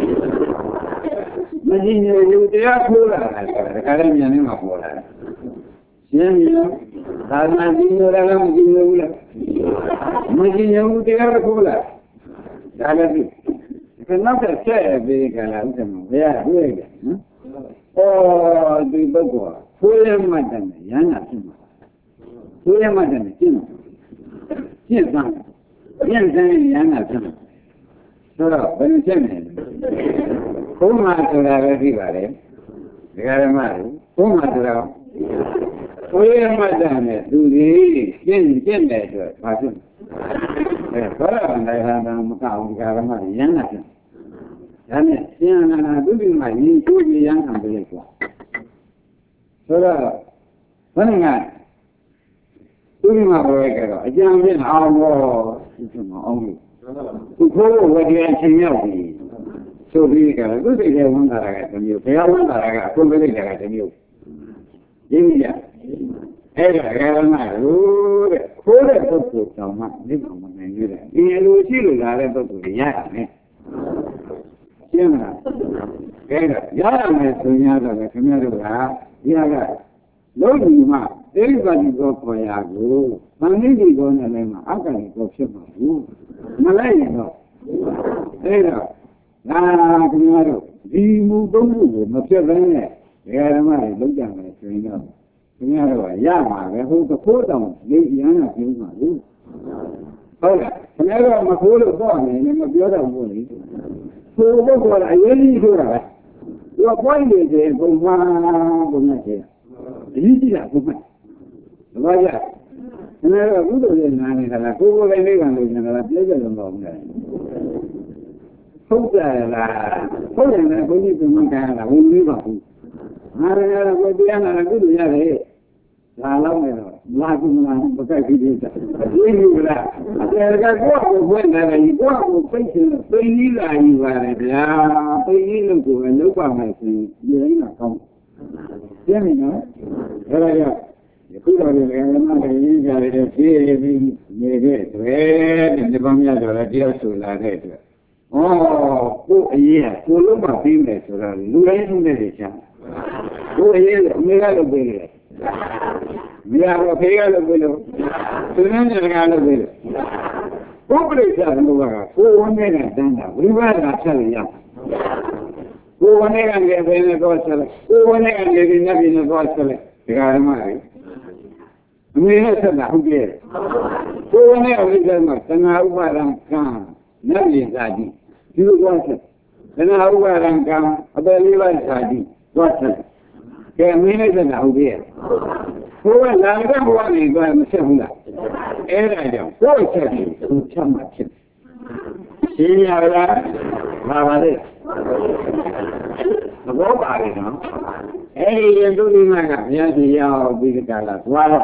မကြည့်ယူတရားခိုးလာတာဆိုတာတခါတည်းညာနဲ့မှပေါ်လာတယ်ရှင်းပြီသာသနာကြည့်ယူလာလားမကြည့်ယူဘူးလားမကြည့်ယူတရားခိုးလာဒါလည်းဒီကနောက်တဲ့ဆက်ပြီးကြလားဥစ္စာမဘယ်ရတွေ့တယ်နော်အော်ဒီပုဂ္ဂိုလ်ကိုယ်ရမှတ်တယ်ရဟန္တာဖြစ်မှာကိုယ်ရမှတ်တယ်ရှင်းမှာရှင်းသားရှင်းတဲ့ရဟန္တာဖြစ်မှာဆိုတော့ဘယ်လိုရှင်းလဲဘုံမှာဆိုတာပဲသိပါတယ်ဒကာရမတွေဘုံမှာဆိုတာကိုယ်ရမှတ်တယ်နဲ့သူဒီရှင်းရှင်းတယ်ဆိုတော့ဘာဖြစ်အဲဘာလဲဟာတာမကောင်းဒကာရမတွေရဟန္တာဖြစ်ဒါနဲ့ရှင်အနန္ဒသူဒီမှာညီကျိုးကြီးရမ်းခံပြလိုက်ကွာဆိုတော့ဘယ်နဲ့ကသူဒီမှာပြောရကြတော့အကြံပြင်းအောင်တော့သူကမအောင်ဘူးသူခိုးဝတရားချင်းရောက်ပြီဆိုပြီးကြတယ်သူစိတ်ထဲဝန်တာကတမျိုးဘုရားဝန်တာကအခုပဲလိုက်တာကတမျိုးရင်းကြအဲ့ဒါကလည်းမလို့တဲ့ခိုးတဲ့ပုဂ္ဂိုလ်တောင်မှနိဗ္ဗာန်မနိုင်သေးတယ်ဒီလိုရှိလို့လာတဲ့ပုဂ္ဂိုလ်ရရမယ်ရှင်းမလားအဲ့ဒါရရမယ်ဆိုရတော့ခင်ဗျားတို့ကဒီကလုံးဒီမှာတိရိစ္ဆာန်ကိုခေါ်ရကိုမန္တိကိုနဲ့လည်းမအကန့်ကိုဖြစ်မှာဘူးမလိုက်ရင်တော့အဲ့တော့ဒါခင်ဗျားတို့ဒီမူသုံးခုကိုမဖြစ်ဘဲနဲ့ဒကာဓမ္မတွေလုံးကြမယ်ဆိုရင်တော့ခင်ဗျားတို့ကရမှာပဲဟုတ်သခိုးတောင်လေးရမ်းတာပြောမှာဘူးဟုတ်လားခင်ဗျားတို့မခိုးလို့တော့နေလည်းမပြောတော့ဘူးလေဆိုတော့ကအရေးကြီးဆိုတာပဲသူကပွိုင်းနေတယ်ဘုံမှာဘုံနဲ့တယ်အရေးကြီးတာဘုံမှာဘာကြခင်ဗျားတို့ဘုဒ္ဓရဲ့နာနေတာလားကိုယ်ကိုယ်လည်းနေကံလို့နေတာလားပြည့်စုံလို့မဟုတ်ဘူးဟုတ်တယ်လားဟုတ်တယ်လေဘုန်းကြီးကမှကြားတာဝင်ပြီးပါဘူးငါရရတော့တရားနာကုသိုလ်ရတယ်ဒါလောက်နေတော့လာကူမလားပကတ်ပြီးတာဒီလိုလားအဲကကိုယ့်ကိုဖွင့်တယ်ကိုယ့်ကိုပိတ်ချင်ပိတ်ကြီးလာယူပါတယ်ဗျာပိတ်ကြီးလို့ကိုယ်လုံးပါမယ်ဆိုရင်ဒီတိုင်းကကောင်းပြည့်နေနော်ဒါကြယခုတော့ဒီကံမကရေးကြရတဲ့ဖြည်းပြီးနေတဲ့တွေ့တဲ့ဒီပန်းများတော့တရားဆိုလာတဲ့အတွက်ဩကိုအရေးကကိုလုံးမပြီးမယ်ဆိုတော့လူတိုင်းလုံးနဲ့ချမ်းကိုအရေးအမေကလုပ်ပေးတယ်မရတော့ဖေကလုပ်ပေးလို့သူနဲ့တကလုပ်ပေးလို့ဘုပ္ပရိစ္ဆာလို့ကကိုဝန်းနဲ့တန်းတာဘုရားကဆက်ရရကိုဝန်းနဲ့ကနေဘယ်နဲ့တော့ဆက်လဲကိုဝန်းနဲ့ကနေဒီနတ်ပြည်နဲ့တော့ဆက်လဲဒီကရမလေးအမေနဲ့ဆက်တာဟုတ်ရဲ့ကိုဝန်းနဲ့အဝိဇ္ဇာမှာသနာဥပါဒံကံနတ်ပြည်သာတိဒီလိုတော့ဆက်သနာဥပါဒံကံအပယ်လေးပါးသာတိတော့ဆက်ကဲမင်းနဲ့ဆက်တာဟုတ်ရဲ့ကိုယ်ကလာတဲ့ဘဝနေတော့မဆက်ဘူးလားအဲ့ဒါကြောင့်ကိုယ်ဆက်ပြီးသူချမ်းမှဖြစ်ရှင်းရလားမှာပါလေသဘောပါလေနော်အဲ့ဒီရင်သူဒီမှာကဘုရားရှင်ရောက်ပြီးကြတာသွားတော့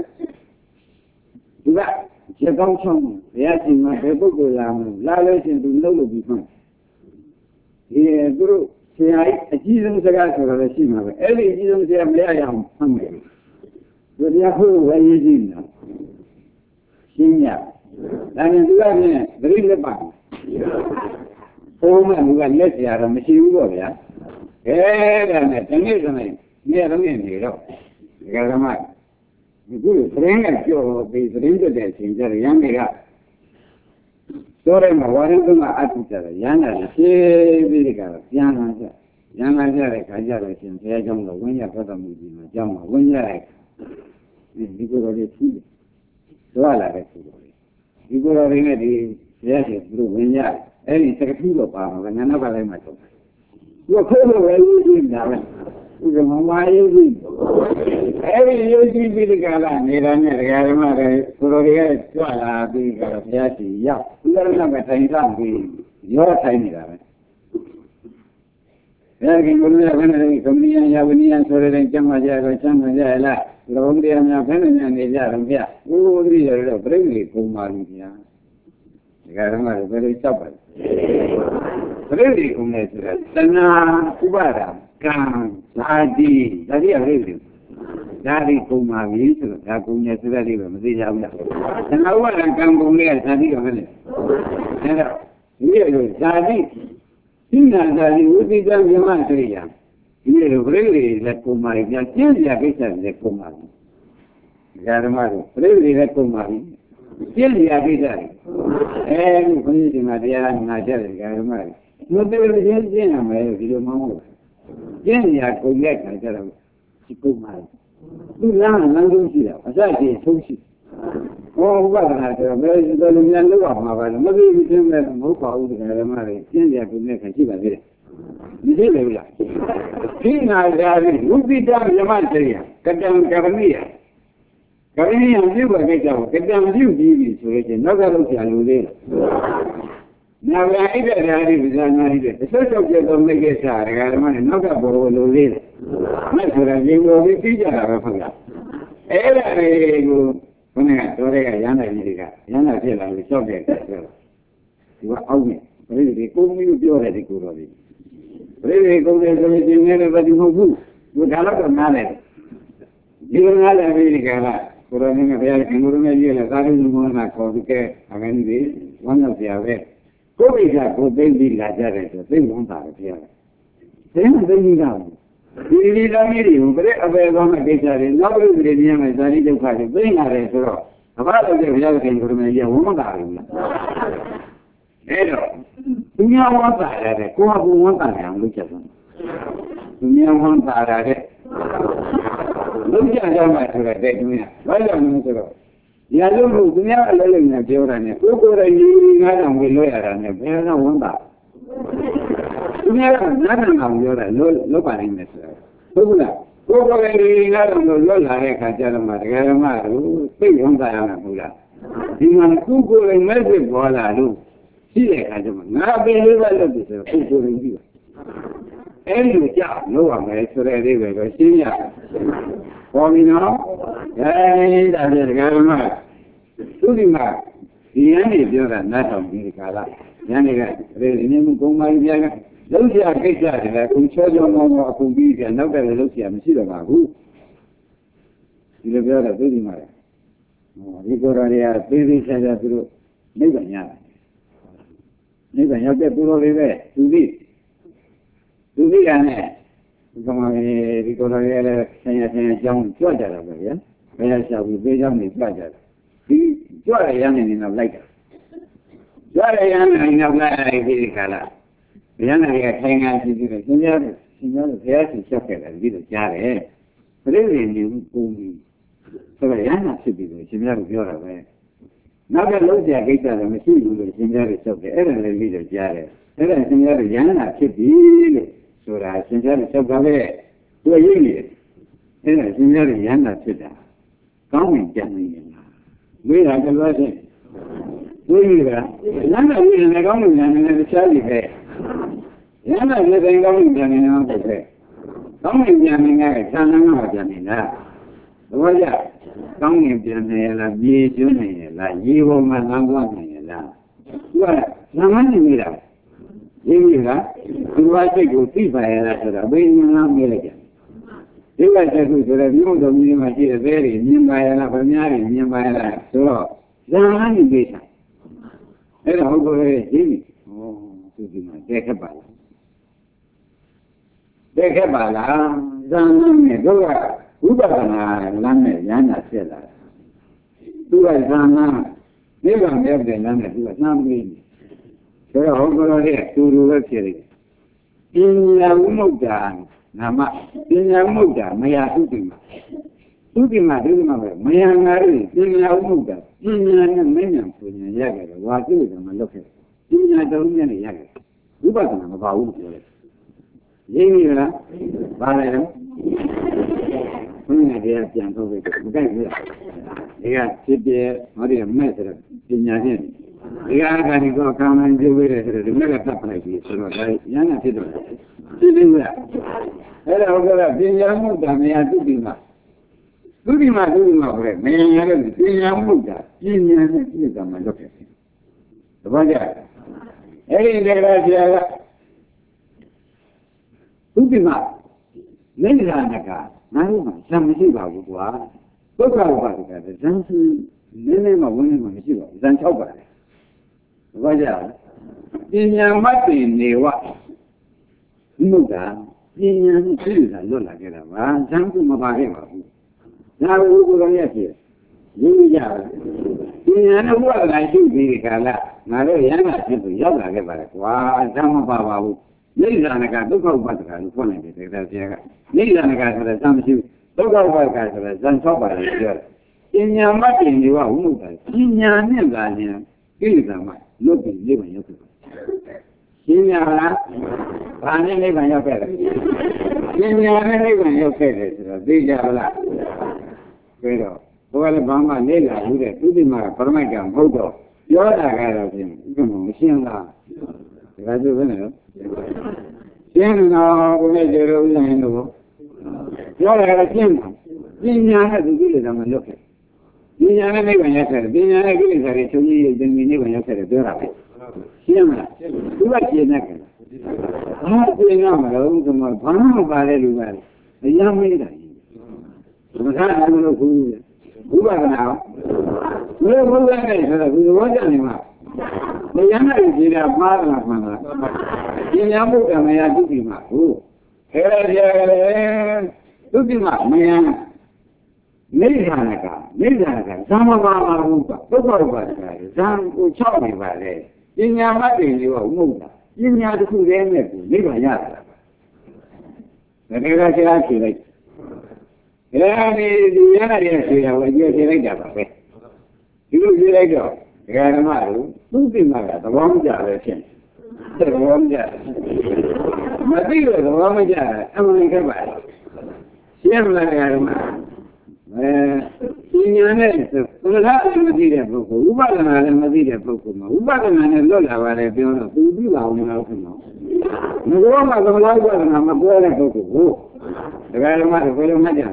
သူကချက်ကောင်းချောင်းဘုရားရှင်ကဘယ်ပုဂ္ဂိုလ်လာမလို့လာလို့ရှင်သူလှုပ်လို့ပြီးမှဒီသူတို့ဆရာကြီးအကြီးဆုံးစကားဆိုတော့လည်းရှိမှာပဲအဲ့ဒီအကြီးဆုံးဆရာမရရအောင်ဖမ်းမယ်ဒီတရားဖို့ဝယ်ရည်ကြီးနော်ရှင်းရဒါနဲ့သူကလည်းသတိလက်ပါဘုံမဲ့သူကလက်ဆရာတော့မရှိဘူးတော့ဗျာခဲဒါနဲ့တနေ့တနေ့နေတော့နေတော့ဒီကရမဒီကုသတင်းကကြော်ပြီးသတင်းတက်တဲ့အချိန်ကျတော့ရန်တွေကတော့မှာဝါရင်ကအတုကြတယ်ရန်ကဖြည်းပြီးဒီကတော့ပြန်လာကြရန်လာကြတဲ့ခါကျတော့ရှင်ဘုရားကျောင်းကဝင်းရဖတ်တော်မူပြီးမှကျောင်းမှာဝင်းရလိုက်ဒီကိုယ်တော်လေးဖြူးသွားလာတဲ့ကိုယ်တော်လေးဒီကိုယ်တော်လေးနဲ့ဒီဘုရားရှင်သူတို့ဝင်းရအဲ့ဒီစကထူးတော့ပါမှာပဲငါနောက်ကလည်းမှတော့သူကခိုးလို့ဝယ်လို့နေတာပဲဒီကမမရေးကြီးအဲ့ဒီရေးကြီးပြီးဒီကလာနေတာနဲ့ဒကာဓမ္မတွေကိုယ်တော်တွေကကြွလာပြီးကတော့ဘုရားရှင်ရောက်သူလည်းတော့ထိုင်ဆောင်ပြီးရောထိုင်နေတာပဲဘယ်ကင်ကိုလည်းဘယ်နဲ့ကမ္မနိယယဝနိယဆိုတဲ့ကျမ်းမာကြတော့ကျမ်းမာကြလားလောကတရားများဘယ်နဲ့များနေကြတော့ဗျဘုရားတိရတော့ပြိဋိပုံပါလိဗျာဒီကရမတွေဘယ်လိုချက်ပါလဲပြိဋိပုံနဲ့ဆိုတာသနာဥပါဒံကံဇာတိဒါတိရပြိဋိဇာတိပုံပါပြီဆိုတော့ဒါကုညစရတိပဲမသိကြဘူးလားသနာဥပါဒံကံပုံလေးကဇာတိကပဲလေအဲ့တော့ဒီလိုဇာတိစိဏ္ဍာတိဝိသိတံမြမစရိယဒီလိုပြိဋိလက်ပုံပါပြန်ကျင့်ကြကိစ္စလက်ပုံပါဓမ္မတို့ပြိဋိလက်ပုံပါကျင့်ကြကိစ္စအဲဒီဘုန်းကြီးဒီမှာတရားနာကြတယ်ဓမ္မတို့မသိလို့ကျင့်ကျင့်ရမယ်ဒီလိုမဟုတ်ဘူးကျင့်ကြကုန်ရက်ခါကြတော့ဒီပုံပါသူလမ်းလမ်းဆုံးရှိတာအစကြီးဆုံးရှိဟောဥပဒနာဆိုတော့ဘယ်လိုလိုများလောက်အောင်မှာပါလဲမသိဘူးကျင့်မဲ့မဟုတ်ပါဘူးဓမ္မတွေကျင့်ကြကုန်ရက်ခါရှိပါသေးတယ်ဒီလိုလေလားဒီနာရာရိဝိပိတမြမစရိယကတံကရဏိယကရဏိယပြုတ်ခဲ့ကြတော့ကတံပြုတ်ပြီးပြီဆိုရင်နောက်ကလောက်ပြန်လူသေးတယ်နာဂအိဒရာရိပဇာနာရိတဲ့ဆက်ဆက်ပြတော့မိခဲ့စားဒကာဓမ္မနဲ့နောက်ကဘောလူသေးတယ်မဆိုရင်ဒီလိုပြီးပြီးကြတာပဲဟုတ်လားအဲ့ဒါတွေကိုဘုန်းကြီးကတော့တဲ့ကရဟန္တာကြီးတွေကရဟန္တာဖြစ်လာလို့ရှောက်တဲ့ဆိုတော့ဒီကအောက်နဲ့ Really, come you do already, Kurodi. Really, go there, everybody who moves. Would have a mallet. You don't have America. Kurani, a very Kurumi, that is one I call the care. I mean, one of the other. Go is a good baby like that. They won't have it here. Then they down. You need a medium, but a very long occasion. Not really the name is I need to find a bring a restaurant. About the other thing for me, a woman. Hello. You know what I had? Go up one time, look at them. You know one I had it. Look at them at the day. Why don't you? Ya lo dunia lalu ni jauran ni. Kau orang ni ada orang loyal ni. Mereka orang tak. Dunia ada orang jauran. Lo lo paling besar. Kau pula. Kau orang ni ada orang loyal ni kerja rumah. Kerja rumah tu. Pergi orang tak ada pula. Dengan kau orang mesti bola tu. Sila kerja rumah. Nabi lepas tu tu. Kau orang ni. Ini dia. Lo orang ni surat dia berapa sini. Kau ni no. Eh, dah ada kerana. Sudah mah, dia ni dia kan nak tahu ni kalau, yang ni kan, ini mungkin mai dia kan, lalu dia kerja dia, kunci jom mau aku beli dia, nak beli lalu dia mesti dah mahu. Dia berada tu di mana? Oh, di koran dia beli saja tu, ni banyak, ni banyak dia puluh ribu, tubi, tubi kan eh, kemarin di koran dia saya saya jam cuaca lah ya. Saya siapa bejam ni belajar. Di juara yang ini nak belajar. Juara yang ini nak belajar ini kalau. Yang ni saya ngaji di sini. Sini sini saya siapa kerja di juara. Pergi ni bumi. Sebab yang nak sebiji sini ada juara ni. Nak kalau dia kita ada mesti dulu sini ada siapa. Era ni di juara. Era sini ada yang nak sebiji. Surah sini ada siapa ni. Tu ini. Era sini ada yang nak sebiji. Kau ni jangan ni. Mereka kalau ada, mereka, mana mereka kau ni jangan ada cari ke? Yang ada mereka kau ni jangan ada ke? Kau ni jangan ada, jangan ada jangan ada. Wajah, kau ni jangan ada, biasa ni ada, jiwa malam ni ada. Wah, nama ni mira. Ini mira, dua sekali tiba ada sudah, begini mereka. Igual se sucede, no dominio aquí de ver, ni en vaya la premiar, ni en vaya la solo. Ya no ni pesa. Era algo de Jimmy. Oh, tú dime, deje para. Deje para, ya no me toca. Uba para la me ya no se la. Tú vas a na, ni va a ver de la me, tú vas a ver. Pero algo de tú lo ves que. Y la uno ya. Nama, dia muda, maya sutima. Sutima, sutima, maya ngari, dia muda. Dia yang mana punya jaga, waktu itu malok. Dia daunnya ni jaga. Lupa tu nama bau tu. Ini lah, barai. Punya dia yang tu betul, bukan dia. Dia sibuk, ada mesra, dia ni. Dia akan ikut kawan juga, dia mereka tak pernah ikut. Sebab yang nanti tu. Sibuk. Era orang dia yang muda, saya tu bima. Tu bima, tu bima boleh. Saya yang dia yang muda, dia yang ni zaman tu. Sebab dia, ini dia dia. Tu bima, ni lah nak. Nahu mah, sama si bawa buat. Bukan buat kita, jangan ni ni mah bukan mah si bawa, jangan coba. Sebab dia, dia yang mati ni wah, muda. Ini yang sudah lola kita, wah, jangan tu mabah wah. Jangan lupa orang yang ini jangan. Ini yang buat lagi diri kala, nalar yang ada tu, jauh lagi balik. Wah, jangan mabah wah. Ni jangan kan, tu kau buat kan, tu ni kita kita. Ni jangan kan, kita jangan si, tu kau buat kan, kita jangan coba lagi. Ini yang mati ni wah, muda. Ini yang ni lah ni, kita mah, lebih lebih banyak. Ini apa? Panen ni banyak pergi. Ini apa ni banyak pergi. Dia jalan. Pero, kalau bapa ni lah, sudah tu di mana permainan foto. Jauh agak ada ni. Kamu siang lah. Kau benar. Siang na, boleh jauh yang itu. Jauh agak siang. Ini apa tu kita zaman lokal. Ini apa ni banyak pergi. Ini apa kita cari curi jadi ni banyak pergi. Dua. ရှင်းမလားသူကကျင်နေကြလားဟာကျင်ရမှာတော့ကမဘာမှမပါတဲ့လူကလည်းအရမ်းမေးတာကြီးဘုရားအလိုကူဘုရားကနာဘယ်ဘုရားနဲ့ဆိုတော့ဒီဘောကြနေမှာဘယ်ရမ်းနိုင်ကြတာမှားတာမှန်လားကျင်ရမှုကမရဒုတိမှာဟုတ်ခဲရကြတယ်ဒုတိမှာမယံနေခါကနေခါကဇာမဘာမဟုတ်ပါဘုရားဘာသာဇာကိုချောက်နေပါလေပညာမှတ်တယ်လို့မဟုတ်တာပညာတစ်ခုတည်းနဲ့ကိုနိဗ္ဗာန်ရတာပါဒါကဆရာဖြေလိုက်အဲဒီဒီရနာရဲ့ဖြေတာကိုအကျယ်ဖြေလိုက်တာပါပဲဒီလိုဖြေလိုက်တော့ဒကာဓမ္မတို့သူသိမှကသဘောမကျပဲဖြစ်တယ်သဘောမကျမသိလို့သဘောမကျအမှန်ခက်ပါလားရှင်းမလားဒကာဓမ္မအဲဉာဏ်နဲ့ဘုရားအမသိတဲ့ပုဂ္ဂိုလ်ဥပဒနာလည်းမသိတဲ့ပုဂ္ဂိုလ်မှာဥပဒနာနဲ့လွတ်လာပါလေပြောတော့သူပြီးပါအောင်လို့ခင်ဗျာငကောမှာသမလာဥပဒနာမပြောတဲ့ပုဂ္ဂိုလ်ကိုဒကာဓမ္မတွေဘယ်လိုမှတ်ကြ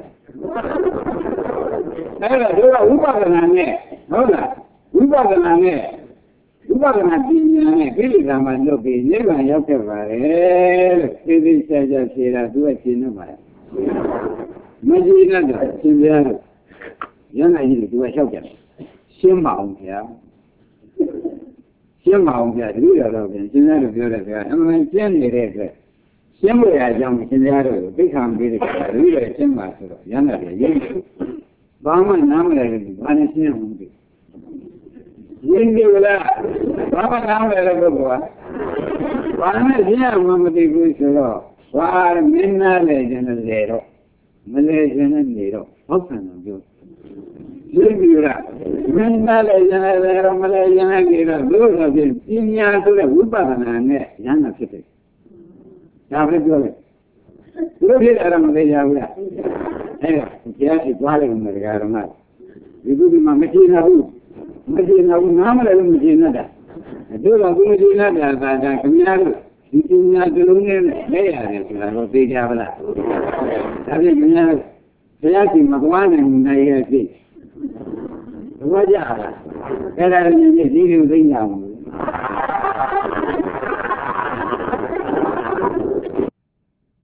အဲ့ဒါတို့ကဥပဒနာနဲ့ဟုတ်လားဝိပဿနာနဲ့ဝိပဿနာပညာနဲ့ကိလေသာမှလွတ်ပြီးနိဗ္ဗာန်ရောက်ခဲ့ပါလေလို့သိသိချာချာဖြေတာသူကရှင်းနေပါလားမကြည့်တော့ရှင်းပြရတော့ရဟန်းကြီးကသူကလျှောက်ကြတယ်ရှင်းပါအောင်ဗျာရှင်းပါအောင်ဗျာဒီလိုတော့ပြန်ရှင်းရလို့ပြောတယ်ဗျာအမှန်ရှင်းနေတဲ့အတွက်ရှင်းဖို့ရအကြောင်းရှင်းရတော့သိခံပြီးတဲ့အခါဒီလိုရှင်းပါဆိုတော့ရဟန်းကြီးရေးဘာမှနားမလည်ဘူးဘာနဲ့ရှင်းအောင်ဒီရင်းကြလားဘာမှနားမလည်တဲ့ပုဂ္ဂိုလ်ကဘာနဲ့ရှင်းရမှမသိဘူးဆိုတော့ဘာမင်းနားလဲခြင်းလေတော့မလဲခြင်းနဲ့နေတော့ဟုတ်တယ်လို့ပြောရင်းကြလားမင်းနားလဲခြင်းလေတော့မလဲခြင်းနဲ့နေတော့ဘုရားဖြင့်ပညာဆိုတဲ့ဝိပဿနာနဲ့ဉာဏ်ဖြစ်တယ်ဒါပဲပြောတယ်ဘုရားဖြစ်တယ်မသိကြဘူးလားအဲ့ဒါကြားစီသွားလိုက်မယ်ဓမ္မဒီကုဒီမှာမရှင်းဘူးမရှင်းဘူးနားမလဲလို့မရှင်းတတ်တာတို့တော့ကိုမရှင်းတတ်တာကဒါခင်ဗျားတို့ဒီပညာတလုံးနဲ့လဲရတယ်ဆိုတာတော့သိကြပါလားဒါဖြင့်ခင်ဗျားတို့ဘုရားရှင်မသွားနိုင်နိုင်ရဲ့ဖြစ်ဘာကြလားအဲ့ဒါလည်းဒီလိုသိကြအောင်